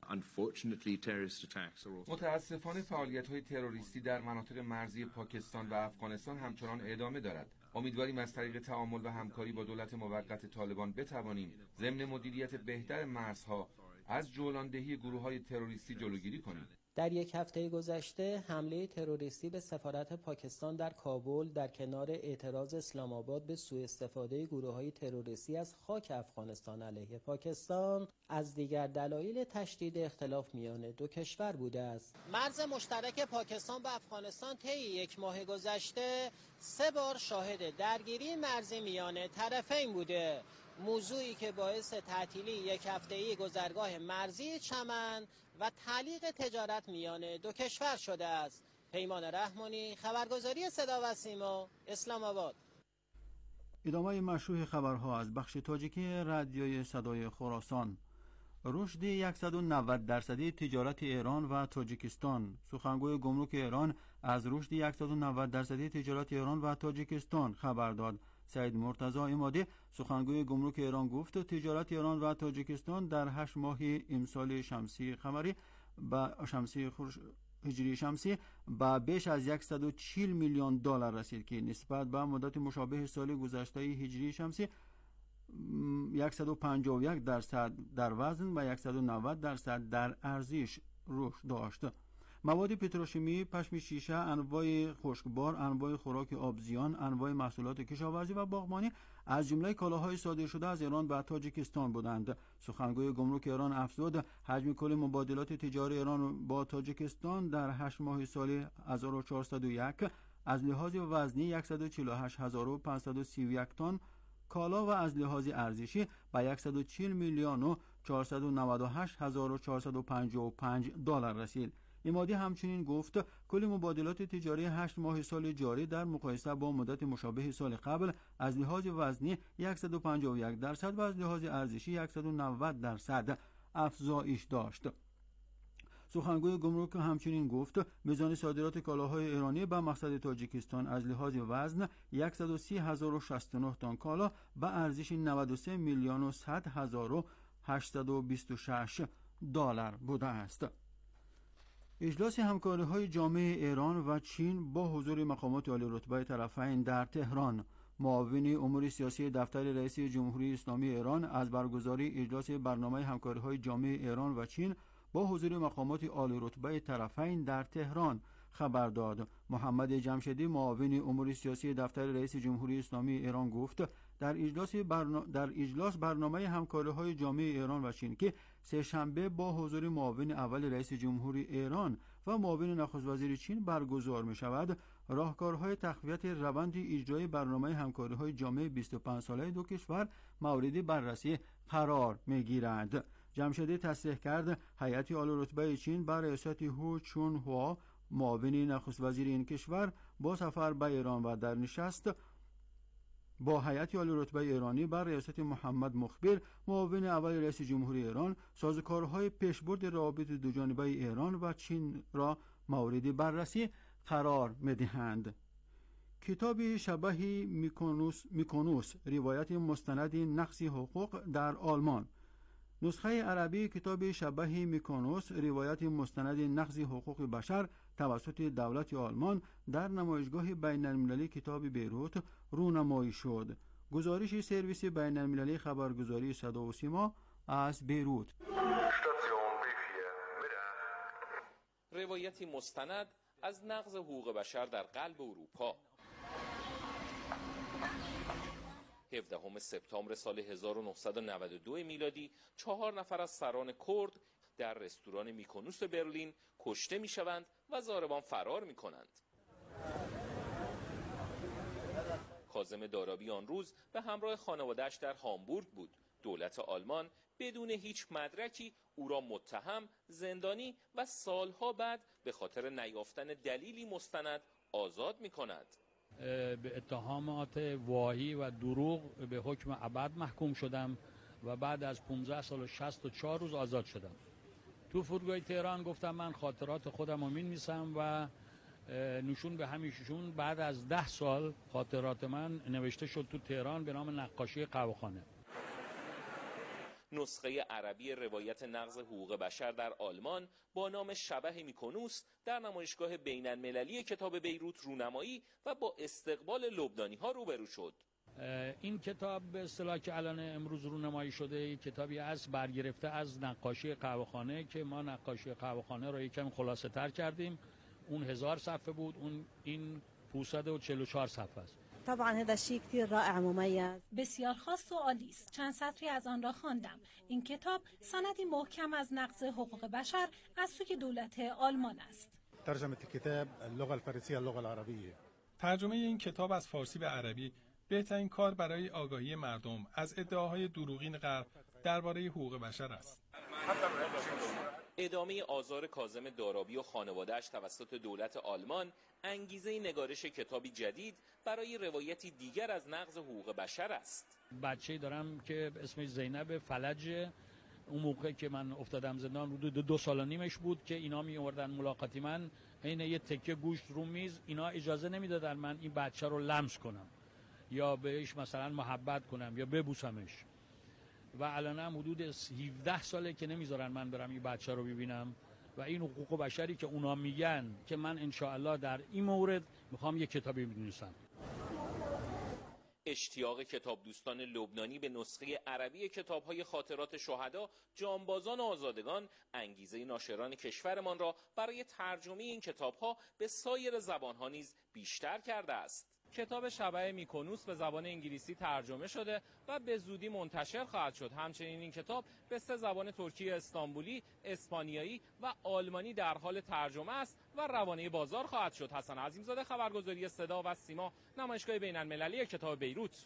متاسفانه فعالیت‌های تروریستی در مناطق مرزی پاکستان و افغانستان همچنان ادامه دارد. امیدواریم از طریق تعامل و همکاری با دولت موقت طالبان بتوانیم ضمن مدیریت بهتر مرزها از جولاندهی گروه‌های تروریستی جلوگیری کنیم. در یک هفته گذشته حمله تروریستی به سفارت پاکستان در کابل در کنار اعتراض اسلام آباد به سوء استفاده گروه‌های تروریستی از خاک افغانستان علیه پاکستان از دیگر دلایل تشدید اختلاف میان دو کشور بوده است. مرز مشترک پاکستان و افغانستان طی یک ماه گذشته سه بار شاهد درگیری مرزی میان طرفین بوده، موضوعی که باعث تعطیلی یک هفته‌ای گذرگاه مرزی چمن و تعلیق تجارت میان دو کشور شده است. پیمان رحمانی، خبرگزاری صدا و سیما، اسلام آباد. ادامه مشروع خبرها از بخش تاجیکی رادیوی صدای خراسان. رشد صد و نود درصدی تجارت ایران و تاجیکستان. سخنگوی گمرک ایران از رشد صد و نود درصدی تجارت ایران و تاجیکستان خبر داد. سید مرتضی عمادی سخنگوی گمرک ایران گفت تجارت ایران و تاجیکستان در هشت ماه امسال شمسی قمری با شمسی خورش هجری شمسی با بیش از صد و چهل میلیون دلار رسید که نسبت به مدت مشابه سال گذشته هجری شمسی صد و پنجاه و یک درصد در وزن و صد و نود درصد در ارزش رشد داشت. مواد پتروشیمی، پشم شیشه، انواع خشکبار، انواع خوراک آبزیان، انواع محصولات کشاورزی و باغبانی از جمله کالاهای صادر شده از ایران به تاجیکستان بودند. سخنگوی گمرک ایران افزود حجم کل مبادلات تجاری ایران با تاجیکستان در هشت ماه سال هزار و چهارصد و یک از لحاظ وزنی صد و چهل و هشت هزار و پانصد و سی و یک تن کالا و از لحاظ ارزشی به صد و چهل میلیون و چهارصد و نود و هشت هزار و چهارصد و پنجاه و پنج دلار رسید. عمادی همچنین گفت کل مبادلات تجاری هشت ماه سال جاری در مقایسه با مدت مشابه سال قبل از لحاظ وزنی صد و پنجاه و یک درصد و از لحاظ ارزشی صد و نود درصد افزایش داشت. سخنگوی گمرک همچنین گفت میزان صادرات کالاهای ایرانی به مقصد تاجیکستان از لحاظ وزن صد و سی هزار و شصت و نه تن کالا به ارزش نود و سه میلیون و صد هزار و هشتصد و بیست و شش دلار بوده است. اجلاس همکاری‌های جامع ایران و چین با حضور مقامات عالی رتبه طرفین در تهران. معاون امور سیاسی دفتر رئیس جمهوری اسلامی ایران از برگزاری اجلاس برنامه همکاری‌های جامع ایران و چین با حضور مقامات عالی رتبه طرفین در تهران خبر داد. محمد جمشیدی معاون امور سیاسی دفتر رئیس جمهوری اسلامی ایران گفت در اجلاس برنا... در اجلاس برنامه همکاری‌های جامع ایران و چین که سه شنبه با حضور معاون اول رئیس جمهوری ایران و معاون نخست وزیر چین برگزار می شود، راهکارهای تقویت روند اجرای برنامه همکاری‌های جامع بیست و پنج ساله دو کشور مورد بررسی قرار می گیرد. جمشیدی تصریح کرد هیئت عالی رتبه چین بر ریاست هو چون هوا معاون نخست وزیر این کشور با سفر به ایران و در نشست با هیئت عالی رتبه ایرانی بر ریاست محمد مخبر معاون اول رئیس جمهوری ایران سازوکارهای پیشبرد روابط دوجانبه ایران و چین را مورد بررسی قرار می‌دهند. کتاب شبه میکونوس میکونوس روایت مستند نقض حقوق در آلمان. نسخه عربی کتاب شبه میکونوس روایت مستند نقض حقوق بشر توسط دولت آلمان در نمایشگاه بین المللی کتاب بیروت رونمایی شد. گزارش سرویس بین المللی خبرگزاری صدا و سیما از بیروت. روایتی مستند از نقض حقوق بشر در قلب اروپا. هفدهم سپتامبر سال هزار و نهصد و نود و دو میلادی چهار نفر از سران کرد در رستوران میکونوس برلین کشته میشوند و زاربان فرار میکنند. کاظم دارابی آن روز به همراه خانواده‌اش در هامبورگ بود. دولت آلمان بدون هیچ مدرکی او را متهم، زندانی و سالها بعد به خاطر نیافتن دلیلی مستند آزاد میکند. به اتهامات واهی و دروغ به حکم ابد محکوم شدم و بعد از پانزده سال و شصت و چهار روز آزاد شدم. تو فرودگاه تهران گفتم من خاطرات خودم رو می‌نویسم و نشون به همیشون بعد از ده سال خاطرات من نوشته شد تو تهران به نام نقاشی قهوه‌خانه. نسخه عربی روایت نقض حقوق بشر در آلمان با نام شبه میکونوس در نمایشگاه بین المللی کتاب بیروت رونمایی و با استقبال لبنانی ها روبرو شد. این کتاب به اصطلاح که الان امروز رونمایی شده کتابی از برگرفته از نقاشی قهوه‌خانه که ما نقاشی قهوه‌خانه را یکم خلاصه تر کردیم. اون هزار صفحه بود، اون این پانصد و چهل و چهار صفحه است. طبعا هذا شيء كثير رائع مميز. بسیار خاص و عالی است. چند سطری از آن را خواندم. این کتاب سندی محکم از نقض حقوق بشر از سوی دولت آلمان است. ترجمه الكتاب اللغه الفارسيه اللغه العربيه. ترجمه این کتاب از فارسی به عربی بهترین کار برای آگاهی مردم از ادعاهای دروغین غرب درباره حقوق بشر است. ادامه آزار کاظم دارابی و خانواده‌اش توسط دولت آلمان انگیزه نگارش کتابی جدید برای روایتی دیگر از نقض حقوق بشر است. بچه‌ای دارم که اسمش زینب فلج. اون موقع که من افتادم زندان حدود دو سال و نیمش بود که اینا می آوردن ملاقاتی من، عین یه تکه گوشت رو میز، اینا اجازه نمیدادن من این بچه رو لمس کنم یا بهش مثلا محبت کنم یا ببوسمش. و الان هم حدود هفده ساله که نمیذارن من برم این بچه رو ببینم و این حقوق بشری که اونا میگن که من انشاءالله در این مورد میخوام یک کتابی بنویسم. اشتیاق کتاب دوستان لبنانی به نسخه عربی کتاب‌های خاطرات شهدا، جانبازان و آزادگان انگیزه ناشران کشورمان را برای ترجمه این کتاب‌ها به سایر زبان‌ها نیز بیشتر کرده است. کتاب شبه میکونوس به زبان انگلیسی ترجمه شده و به زودی منتشر خواهد شد. همچنین این کتاب به سه زبان ترکی استانبولی، اسپانیایی و آلمانی در حال ترجمه است و روانه بازار خواهد شد. حسن عظیمزاده، خبرگزاری صدا و سیما، نمایشگاه بین المللی کتاب بیروت.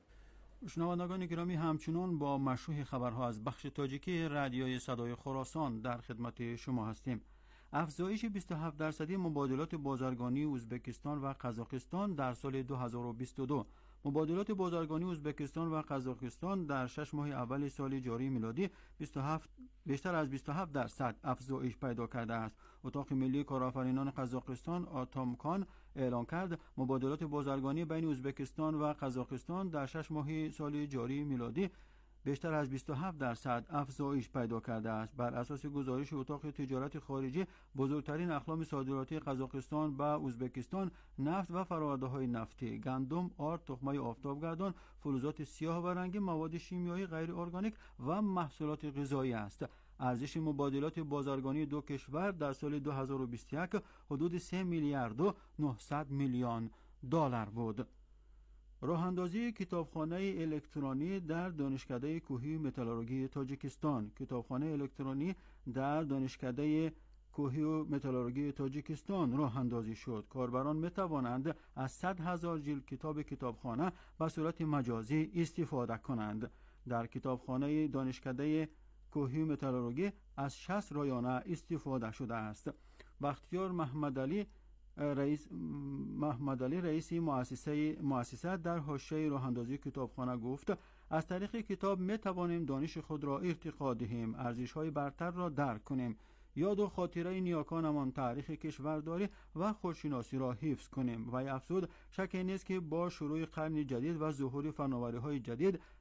شنوندگان گرامی، همچنان با مشروع خبرها از بخش تاجیکی رادیوی صدای خراسان در خدمت شما هستیم. افزایش بیست و هفت درصدی مبادلات بازرگانی ازبکستان و قزاقستان در سال دو هزار و بیست و دو. مبادلات بازرگانی ازبکستان و قزاقستان در شش ماه اول سال جاری میلادی بیست و هفت بیشتر از بیست و هفت درصد افزایش پیدا کرده است. اتاق ملی کارآفرینان قزاقستان آتامکان اعلام کرد مبادلات بازرگانی بین ازبکستان و قزاقستان در شش ماه سال جاری میلادی بیشتر از بیست و هفت درصد افزایش پیدا کرده است. بر اساس گزارش اتاق تجارت خارجی، بزرگترین اقلام صادراتی قزاقستان به ازبکستان نفت و فرآورده‌های نفتی، گندم، آرد، تخمه آفتابگردان، فلزات سیاه و رنگی، مواد شیمیایی غیر ارگانیک و محصولات غذایی است. ارزش مبادلات بازرگانی دو کشور در سال دو هزار و بیست و یک حدود سه میلیارد و نهصد میلیون دلار بود. راه اندازی کتابخانه الکترونی در دانشکده کوهی متالورژی تاجیکستان. کتابخانه الکترونی در دانشکده کوهی و متالورژی تاجیکستان راه اندازی شد. کاربران می توانند از صد هزار جلد کتاب کتابخانه به صورت مجازی استفاده کنند. در کتابخانه دانشکده کوهی و متالورژی از شصت رایانه استفاده شده است. بختیار محمد علی رئیس محمد علی رئیس مؤسسه مؤسسه در حاشیه راه اندازی کتابخانه گفت از طریق کتاب می توانیم دانش خود را ارتقا دهیم، ارزش‌های برتر را درک کنیم، یاد و خاطره نیاکانمان، تاریخ کشورداری و خودشناسی را حفظ کنیم. و افزود شکی نیست که با شروع قرن جدید و ظهور فناوری‌های جدید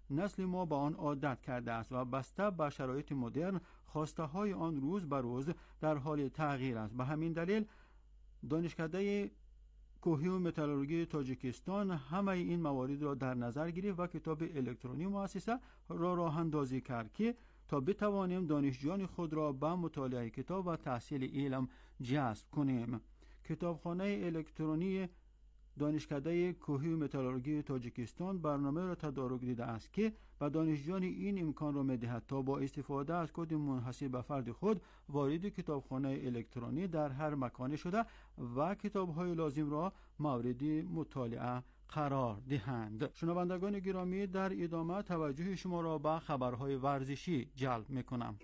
نسل ما با آن عادت کرده است و بسته به شرایط مدرن خواسته های آن روز به روز در حال تغییر است. به همین دلیل دانشکده کوهی و متالورژی تاجیکستان همه این موارد را در نظر گرفت و کتاب الکترونی مؤسسه را راه اندازی کرد که تا بتوانیم دانشجویان خود را به مطالعه کتاب و تحصیل علم جذب کنیم. کتابخانه الکترونی دانشکده کوهی و متالورژی تاجیکستان برنامه را تدارک دیده است که به دانشجویان این امکان را می‌دهد تا با استفاده از کد منحصر به فرد خود وارد کتابخانه الکترونی در هر مکان شده و کتاب‌های لازم را مورد مطالعه قرار دهند. شنوندگان گرامی، در ادامه توجه شما را به خبرهای ورزشی جلب می‌کنم.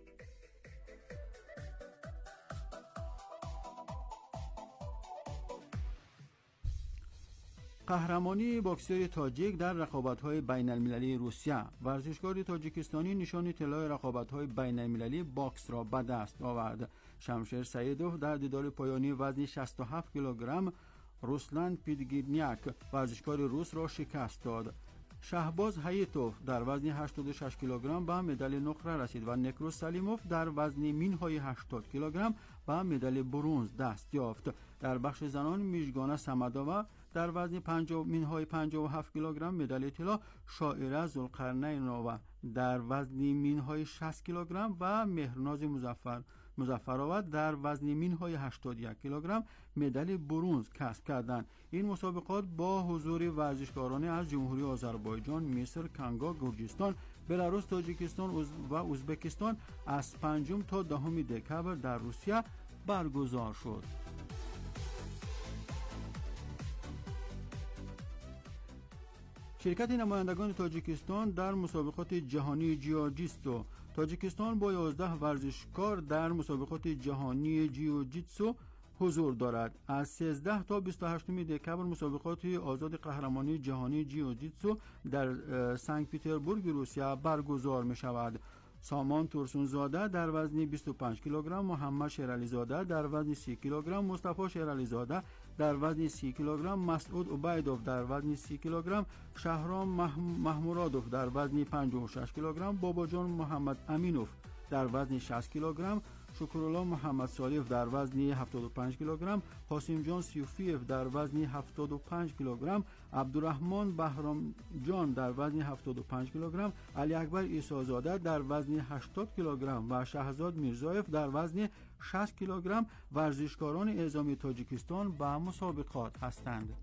قهرمانی باکسر تاجیک در رقابت‌های بین‌المللی روسیه. ورزشکار تاجیکستانی نشان طلای رقابت‌های بین‌المللی باکس را به دست آورد. شمشیر سیدوف در دیدار پایانی وزن شصت و هفت کیلوگرم روسلان پیدگیرنیاک ورزشکار روس را شکست داد. شهباز حیتوف در وزن هشتاد و شش کیلوگرم به مدال نقره رسید و نیکروس سلیموف در وزن مینهای هشتاد کیلوگرم به مدال برنز دست یافت. در بخش زنان میژگانه سمدووا در وزن پنجاه مینهای پنجاه و هفت کیلوگرم مدال طلا، شاعره ذوالقرنینووا در وزن مینهای شصت کیلوگرم و مهرناز مظفر مظفرآباد در وزن مینهای هشتاد و یک کیلوگرم مدال برنز کسب کردند. این مسابقات با حضور ورزشکاران از جمهوری آذربایجان، مصر، کنگو، گرجستان، بلاروس، تاجیکستان و ازبکستان از پنجم تا دهم دکبر در روسیه برگزار شد. شرکت نمایندگان تاجیکستان در مسابقات جهانی جیوجیتسو. تاجیکستان با یازده ورزشکار در مسابقات جهانی جیوجیتسو حضور دارد. از سیزده تا بیست و هشتم دکبر مسابقات آزاد قهرمانی جهانی جیوجیتسو در سنت پترزبورگ روسیه برگزار می شود. سامان ترسونزاده در وزن بیست و پنج کیلوگرم، محمد شیرعلی زاده در وزن سی کیلوگرم، مصطفی شیرعلی زاده در وزن سی کیلوگرم، مسعود عبیدوف در وزن سی کیلوگرم، شهرام محمورادوف در وزن پنجاه و شش کیلوگرم، باباجان محمد امینوف در وزن شصت کیلوگرم، شکرالله محمد صالح در وزن هفتاد و پنج کیلوگرم، حاسم جان سیوفیف در وزن هفتاد و پنج کیلوگرم، عبدالرحمن بهرام جان در وزن هفتاد و پنج کیلوگرم، علی اکبر عیسی زاده در وزن هشتاد کیلوگرم و شهزاد میرزایف در وزن شصت کیلوگرم ورزشکاران اعزامی تاجیکستان به مسابقات هستند.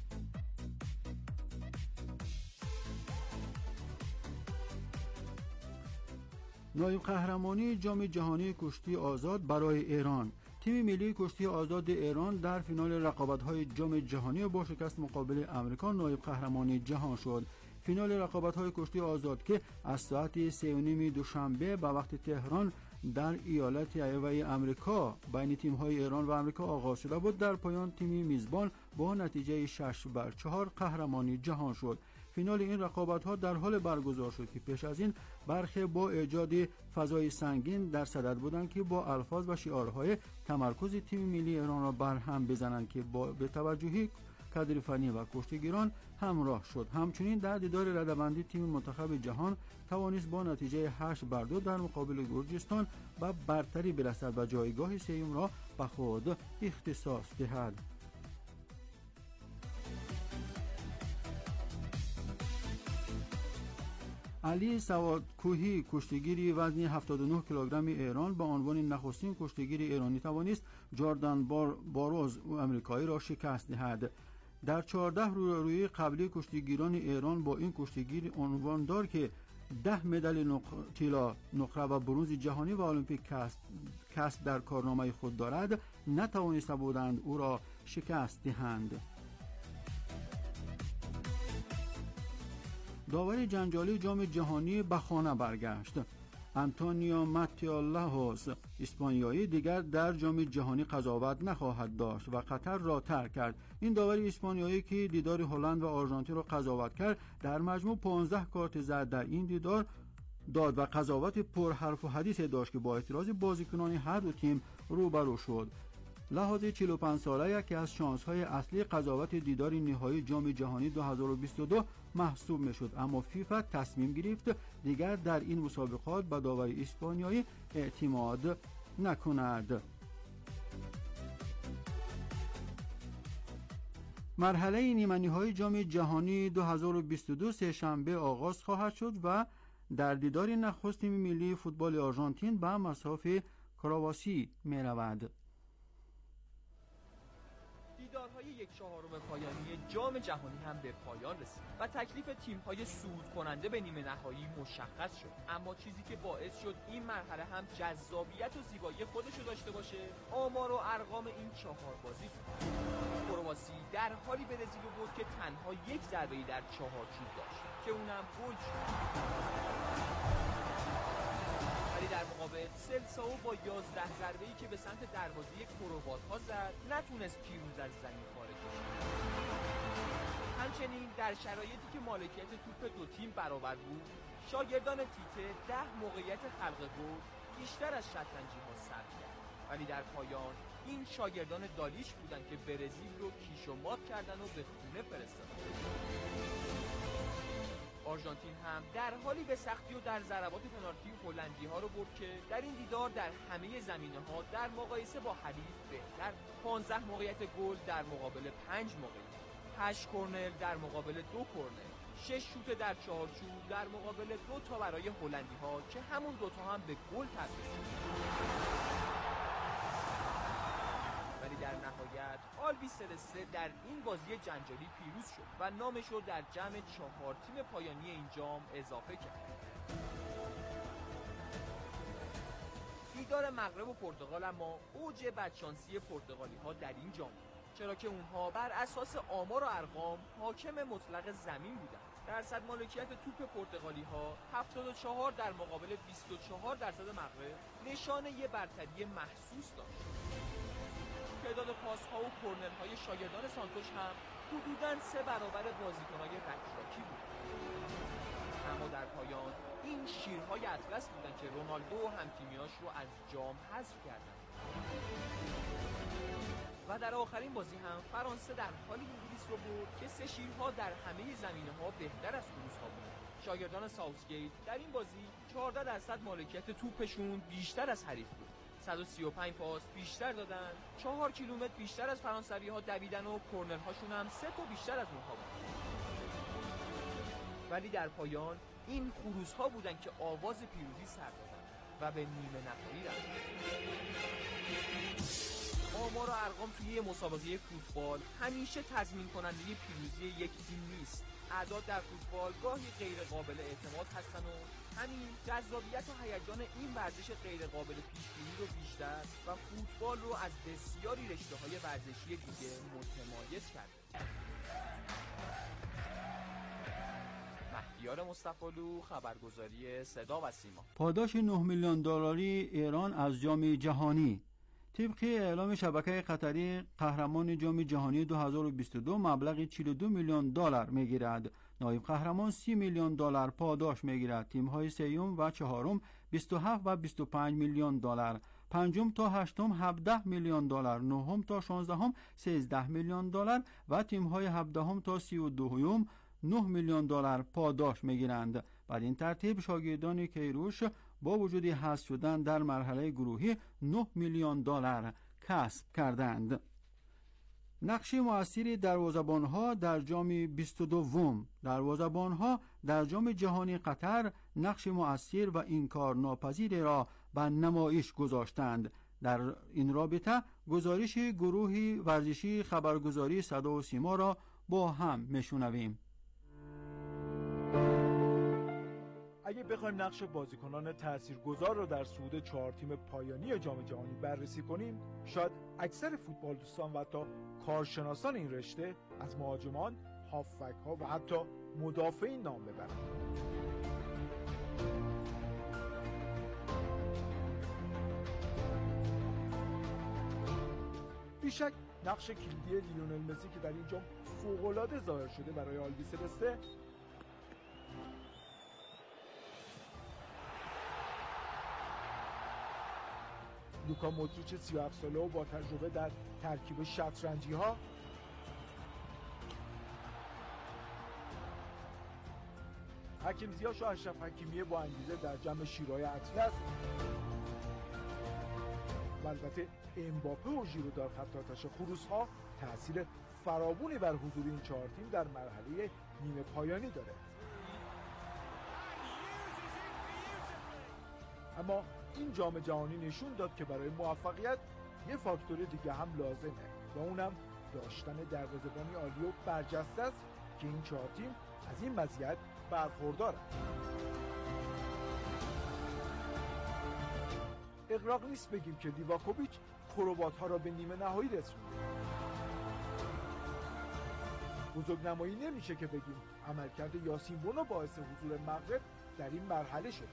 نایب قهرمانی جام جهانی کشتی آزاد برای ایران. تیم ملی کشتی آزاد ایران در فینال رقابت‌های جام جهانی با شکست مقابل امریکا نایب قهرمانی جهان شد. فینال رقابت‌های کشتی آزاد که از ساعت سه و نیم دوشنبه به وقت تهران در ایالت ایوای امریکا بین تیم‌های ایران و امریکا آغاز شده بود، در پایان تیم میزبان با نتیجه شش بر چهار قهرمانی جهان شد. فینال این رقابت‌ها در حال برگزار شد که پیش از این برخی با ایجاد فضای سنگین در صدد بودند که با الفاظ و شعارهای تمرکز تیم ملی ایران را برهم بزنند که با به توجهی کادر فنی و کشتیگیران همراه شد. همچنین در دیدار رده‌بندی تیم منتخب جهان توانست با نتیجه هشت بر دو در مقابل گرجستان و برتری برسد و جایگاه سوم را به خود اختصاص دهد. علی سوادکوهی کشتیگیری وزن هفتاد و نه کیلوگرم ایران با عنوان نخستین کشتیگیر ایرانی توانست جردن بار باروز امریکایی را شکست دهد. در چهارده رویارویی قبلی کشتیگیران ایران با این کشتیگیر عنوان دار که ده مدال نق... طلا، نقره و برنز جهانی و المپیک کسب در کارنامه خود دارد، نتوانسته بودند او را شکست دهند. داور جنجالی جام جهانی به خانه برگشت. آنتونیو ماتیالاهوس اسپانیایی دیگر در جام جهانی قضاوت نخواهد داشت و قطر را ترک کرد. این داور اسپانیایی که دیدار هلند و آرژانتین را قضاوت کرد در مجموع پانزده کارت زرد در این دیدار داد و قضاوت پر حرف و حدیث داشت که با اعتراض بازیکنان هر دو تیم روبرو شد. لحاظ چهل و پنج ساله یکی از شانس‌های اصلی قضاوت دیدار نهایی جام جهانی دو هزار و بیست و دو محسوب می‌شد، اما فیفا تصمیم گرفت دیگر در این مسابقات به داوری اسپانیایی اعتماد نکند. مرحله نیمه‌نهایی جام جهانی دو هزار و بیست و دو سه شنبه آغاز خواهد شد و در دیدار نخست تیم ملی فوتبال آرژانتین به مصاف کرواسی می‌رود. دیدارهای یک چهارم پایانی جام جهانی هم به پایان رسید و تکلیف تیم‌های صعود کننده به نیمه نهایی مشخص شد. اما چیزی که باعث شد این مرحله هم جذابیت و زیبایی خودش رو داشته باشه، آمار و ارقام این چهار بازی بود. کرواسی در حالی برزیل رو برد که تنها یک ضربه‌ای در چهارچوب داشت که اونم گل شد. در مقابل سلساو با یازده ضربه‌ای که به سمت دروازه کروات‌ها زد نتونست پیروز از زمین خارج بشه. همچنین در شرایطی که مالکیت توپ دو تیم برابر بود، شاگردان تیته ده موقعیت خلق گل بیشتر از شطرنجی‌ها صرف کرد، ولی در پایان این شاگردان دالیش بودن که برزیل رو کیش و مات کردن و به خونه فرستادن. آرژانتین هم در حالی به سختی و در ضربات پنالتی هلندی ها رو برد که در این دیدار در همه زمینه ها در مقایسه با حریف بهتر، پانزده موقعیت گل در مقابل پنج موقعیت، هشت کرنر در مقابل دو کرنر، شش شوت در چهارچوب در مقابل دو تا برای هلندی ها که همون دو تا هم به گل تبدیل شد. ولی در نهایت آلبی سلسته در این بازی جنجالی پیروز شد و نامش رو در جمع چهار تیم پایانی این جام اضافه کرد. دیدار مغرب و پرتغال اما اوج بدشانسی پرتغالی ها در این جام بود، چرا که اونها بر اساس آمار و ارقام حاکم مطلق زمین بودند. درصد مالکیت توپ پرتغالی ها هفتاد و چهار در مقابل بیست و چهار درصد مغرب نشانه یه برتری محسوس داشت. تعداد پاس‌ها و کرنرهای شاگردان سانتوش هم حدوداً سه برابر بازیکن‌های رکراکی بود. اما در پایان این شیرهای اطلس بودن که رونالدو و همتیمیاش رو از جام حذف کردند. و در آخرین بازی هم فرانسه در حالی انگلیس رو برد که سه شیرها در همه زمینه‌ها بهتر از خروس‌ها بودند. شاگردان ساوثگیت در این بازی چهارده درصد مالکیت توپشون بیشتر از حریف بود. صد و سی و پنج پاس بیشتر دادن، چهار کیلومتر بیشتر از فرانسوی‌ها دویدن و کرنرهاشون هم سه تا بیشتر از اونها بود. ولی در پایان این خروس‌ها بودن که آواز پیروزی سر دادن و به نیمه نهایی رفتن. آمار و ارقام توی مسابقه فوتبال همیشه تضمین کننده پیروزی یک تیم نیست. اعداد در فوتبال گاهی غیر قابل اعتماد هستن و همین جذابیت و هیجان این ورزش غیر قابل پیش بینی رو بیشتر و فوتبال رو از بسیاری رشته‌های ورزشی دیگه متمایز کرده. مهدیار مصطفی‌لو، خبرگزاری صدا و سیما. پاداش نه میلیون دلاری ایران از جام جهانی. طبق اعلام شبکه قطری، قهرمان جام جهانی دو هزار و بیست و دو مبلغ چهل و دو میلیون دلار میگیرد. نایب قهرمان سی میلیون دلار پاداش میگیرد. تیم‌های سوم و چهارم بیست و هفت و بیست و پنج میلیون دلار، پنجم تا هشتم هفده میلیون دلار، نهم تا شانزدهم سیزده میلیون دلار و تیم‌های هفدهم تا سی و دوم نه میلیون دلار پاداش میگیرند. بر این ترتیب شاگردان کیروش با وجود حذف شدن در مرحله گروهی نه میلیون دلار کسب کردند. نقش مؤثری دروازه‌بان‌ها در جام بیست و دو. دروازه‌بان‌ها در جام جهانی قطر نقش مؤثر و انکارناپذیری را به نمایش گذاشتند. در این رابطه گزارش گروه ورزشی خبرگزاری صدا و سیما را با هم میشنویم. اگه بخوایم نقش بازیکنان تاثیرگذار رو در صعود چهار تیم پایانی جام جهانی بررسی کنیم، شاید اکثر فوتبال دوستان و حتی کارشناسان این رشته از مهاجمان، هافبک ها و حتی مدافعین نام ببرند. بیشک نقش کلیدی لیونل مسی که در این جام فوق‌العاده ظاهر شده برای آلبی سلسته لوکا مودریچ سی و هفت ساله و با تجربه در ترکیب شطرنجی ها، حکیم زیاش و اشرف حکیمی با انگیزه در جمع شیرای اطلس و البته امباپه و ژیرو در خط آتش خروس ها تأثیر فراوانی بر حضور این چهار تیم در مرحله نیمه پایانی داره. اما این جام جهانی نشون داد که برای موفقیت یه فاکتور دیگه هم لازمه و اونم داشتن دروازه‌بانی عالی و برجسته است که این چهار تیم از این مزیت برخوردارن. اغراق نیست بگیم که لیواکوویچ کروات‌ها را به نیمه نهایی رسوند. بزرگنمایی نمیشه که بگیم عملکرد یاسین بونو باعث حضور مغرب در این مرحله شده.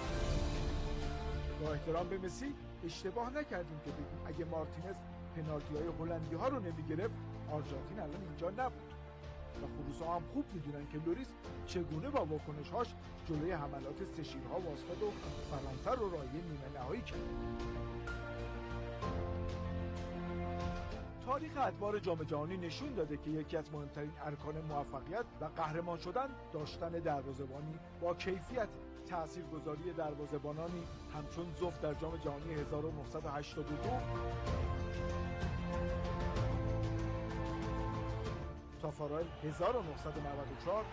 با احترام به مسی اشتباه نکردیم که بگیم اگه مارتینز پنالتی‌های هلندی ها رو نمیگرفت آرژانتین الان اینجا نبود. و خروس‌ها هم خوب میدونن که لوریس چگونه با واکنش‌هاش جلوی حملات سه شیرها واسطاد و فرانسه رو راهی نیمه نهایی کرد. تاریخ ادوار جام جهانی نشون داده که یکی از مهمترین ارکان موفقیت و قهرمان شدن داشتن دروازه‌بانی با کیفیت. تاثیرگذاری دروازه‌بانانی همچون زوف در جام جهانی هزار و نهصد و هشتاد و دو، تافارل هزار و نهصد و نود و چهار،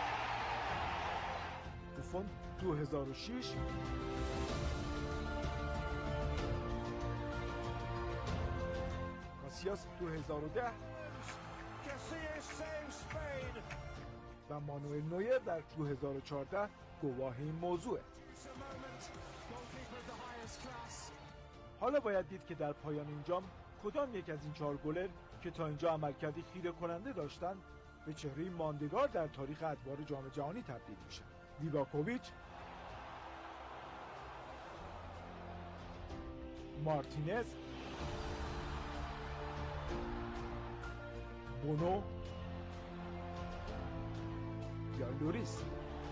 بوفون دو هزار و شش، کاسیاس دو هزار و ده و مانوئل نویر در دو هزار و چهارده گواه این موضوعه. حالا باید دید که در پایان این جام کدام یک از این چهار گلر که تا اینجا عملکردی خیره کننده داشتن به چهره ماندگار در تاریخ ادوار جام جهانی تبدیل میشن. لیواکوویچ، مارتینز، بونو یا لوریس.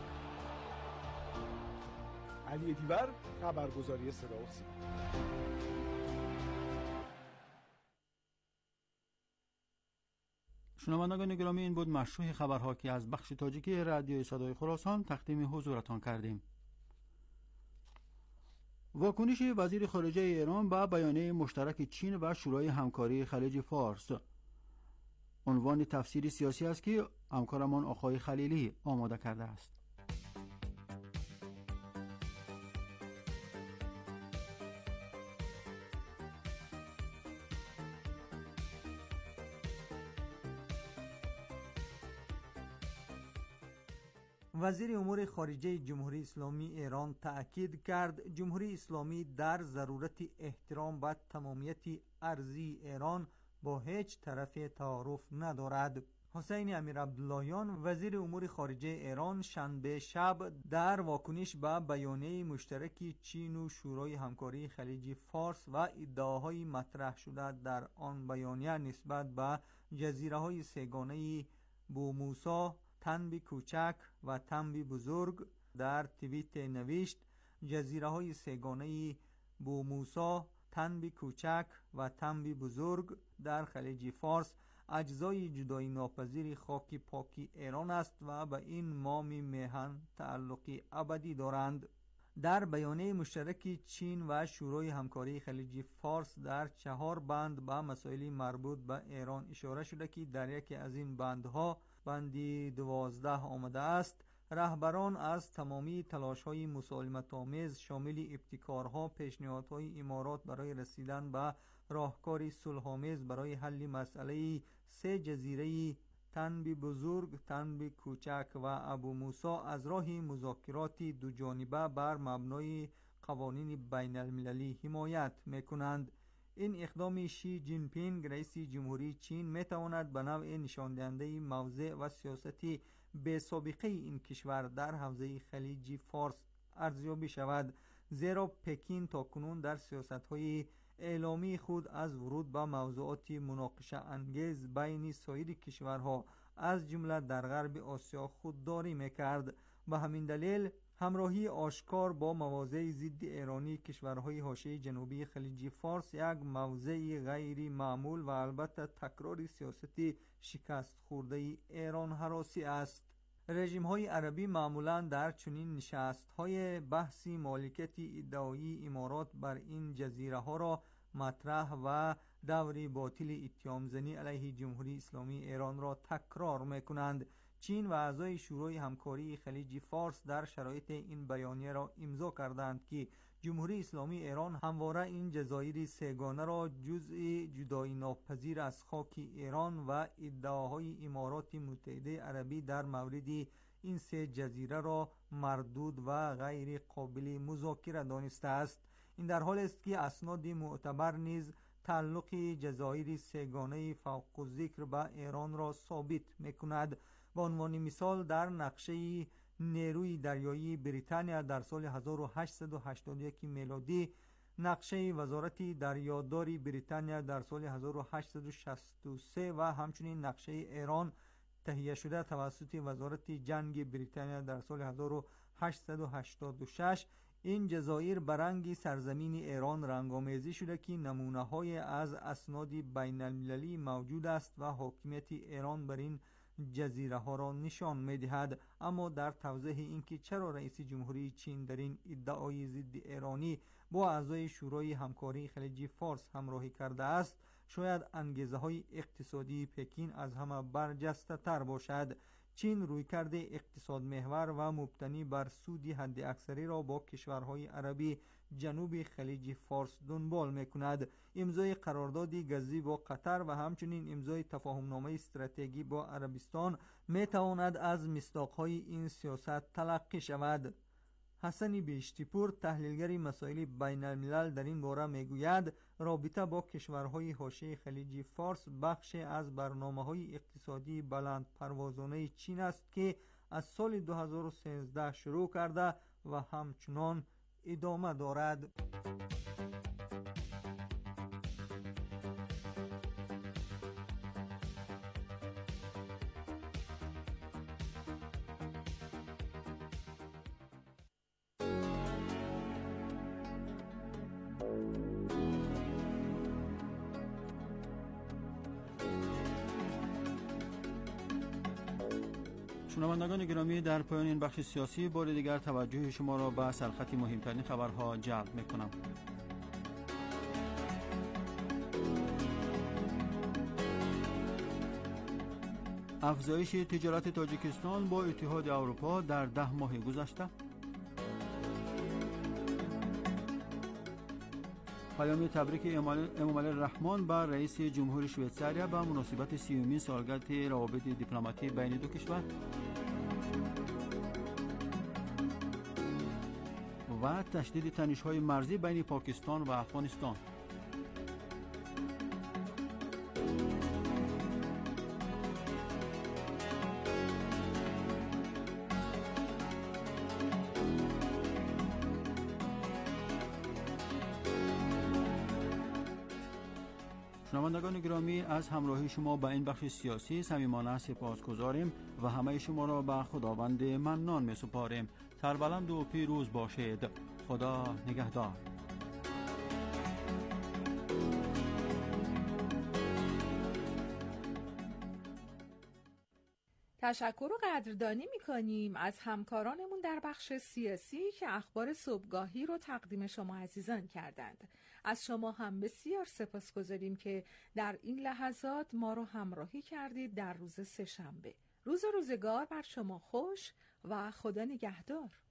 علی دیور، خبرگزاری صدا و سیما. شنوندگان گرامی، این بود مشروع خبرها که از بخش تاجیکی رادیوی صدای خراسان تقدیم حضورتان کردیم. واکنش وزیر خارجه ایران به بیانیه مشترک چین و شورای همکاری خلیج فارس عنوان تفسیری سیاسی است که همکارمان آقای خلیلی آماده کرده است. وزیر امور خارجه جمهوری اسلامی ایران تأکید کرد جمهوری اسلامی در ضرورت احترام به تمامیت ارضی ایران با هیچ طرف تعارف ندارد. حسین امیر عبداللهیان وزیر امور خارجه ایران شنبه شب در واکنش به بیانیه مشترک چین و شورای همکاری خلیج فارس و ادعاهای مطرح شده در آن بیانیه نسبت به جزیره‌های سه‌گانه بوموسا، تنبی کوچک و تنبی بزرگ در توییت نوشت جزیره‌های سه‌گانه بوموسا، تنبی کوچک و تنبی بزرگ در خلیج فارس اجزای جدایی ناپذیر خاک پاکی ایران است و به این مامی میهن تعلقی ابدی دارند. در بیانیه مشترک چین و شورای همکاری خلیج فارس در چهار بند به مسائل مربوط به ایران اشاره شده که در یکی از این بندها، بندی دوازده آمده است: رهبران از تمامی تلاش‌های مسالمت‌آمیز شامل ابتکارها، پیشنهادهای امارات برای رسیدن به راهکاری صلح‌آمیز برای حل مسئله سه جزیره تنبی بزرگ، تنبی کوچک و ابو موسی از راه مذاکرات دو جانبه بر مبنای قوانین بین المللی حمایت می‌کنند. این اقدام شی جین پینگ رئیس جمهوری چین میتواند به نوع نشان دهنده موضع و سیاستی به سابقه این کشور در حوزه خلیج فارس ارزیابی شود، زیرا پکین تاکنون در سیاست‌های اعلامی خود از ورود به موضوعات مناقشه انگیز بین سایر کشورها از جمله در غرب آسیا خودداری میکرد. به همین دلیل همراهی آشکار با مواضع ضد ایرانی کشورهای حاشیه جنوبی خلیج فارس یک موضع غیر معمول و البته تکرار سیاست شکست خورده ایران هراسی است. رژیم‌های عربی معمولاً در چنین نشست‌های بحثی مالکیت ادعایی امارات بر این جزیره ها را مطرح و دور باطل اتهام‌زنی علیه جمهوری اسلامی ایران را تکرار می‌کنند. چین و اعضای شورای همکاری خلیج فارس در شرایط این بیانیه را امضا کردند که جمهوری اسلامی ایران همواره این جزایر سه‌گانه را جزء جدایی ناپذیر از خاک ایران و ادعاهای امارات متحده عربی در مورد این سه جزیره را مردود و غیر قابل مذاکره دانسته است. این در حال است که اسناد معتبر نیز تعلق جزایر سه‌گانه فوق الذکر به ایران را ثابت می‌کند. به عنوان مثال در نقشه نیروی دریایی بریتانیا در سال هزار و هشتصد و هشتاد و یک میلادی، نقشه وزارت دریاداری بریتانیا در سال هزار و هشتصد و شصت و سه و همچنین نقشه ایران تهیه شده توسط وزارت جنگ بریتانیا در سال هزار و هشتصد و هشتاد و شش، این جزایر برنگ سرزمین ایران رنگامیزی شده که نمونه های از اسناد بین المللی موجود است و حاکمیت ایران بر این جزیره ها را نشان می دهد. اما در توضیح اینکه چرا رئیس جمهوری چین در این ادعای ضد ایرانی با اعضای شورای همکاری خلیج فارس همراهی کرده است، شاید انگیزه های اقتصادی پکین از همه برجسته تر باشد. چین رویکرد اقتصاد محور و مبتنی بر سود حد اکثری را با کشورهای عربی جنوب خلیج فارس دنبال می‌کند. امضای قرارداد گازی با قطر و همچنین امضای تفاهمنامه استراتژی با عربستان می‌تواند از مصداق‌های این سیاست تلقی شود. حسن بیشتیپور، تحلیلگر مسائل بین الملل، در این باره میگوید رابطه با کشورهای حاشیه خلیج فارس بخشی از برنامه‌های اقتصادی بلند پروازانه چین است که از سال دو هزار و سیزده شروع کرده و همچنان ادامه دارد. شنوندگان گرامی، در پایان این بخش سیاسی بار دیگر توجه شما را به سرخط مهمترین خبرها جلب می‌کنم. افزایش تجارت تاجیکستان با اتحاد اروپا در ده ماه گذشته. پیام تبریک امام الرحمن بر رئیس جمهور شویتزاریا به مناسبت سیومین سالگرد روابط دیپلماتی بین دو کشور و تشدید تنش‌های مرزی بین پاکستان و افغانستان. شنوندگان گرامی، از همراهی شما با این بخش سیاسی صمیمانه سپاسگزاریم و همه شما را به خداوند منان می سپاریم. سربلند و پیروز باشید. خدا نگهدار. تشکر و قدردانی می‌کنیم از همکارانمون در بخش سیاسی که اخبار صبحگاهی رو تقدیم شما عزیزان کردند. از شما هم بسیار سپاسگزاریم که در این لحظات ما رو همراهی کردید در روز سه‌شنبه. روز روزگار بر شما خوش و خدا نگهدار.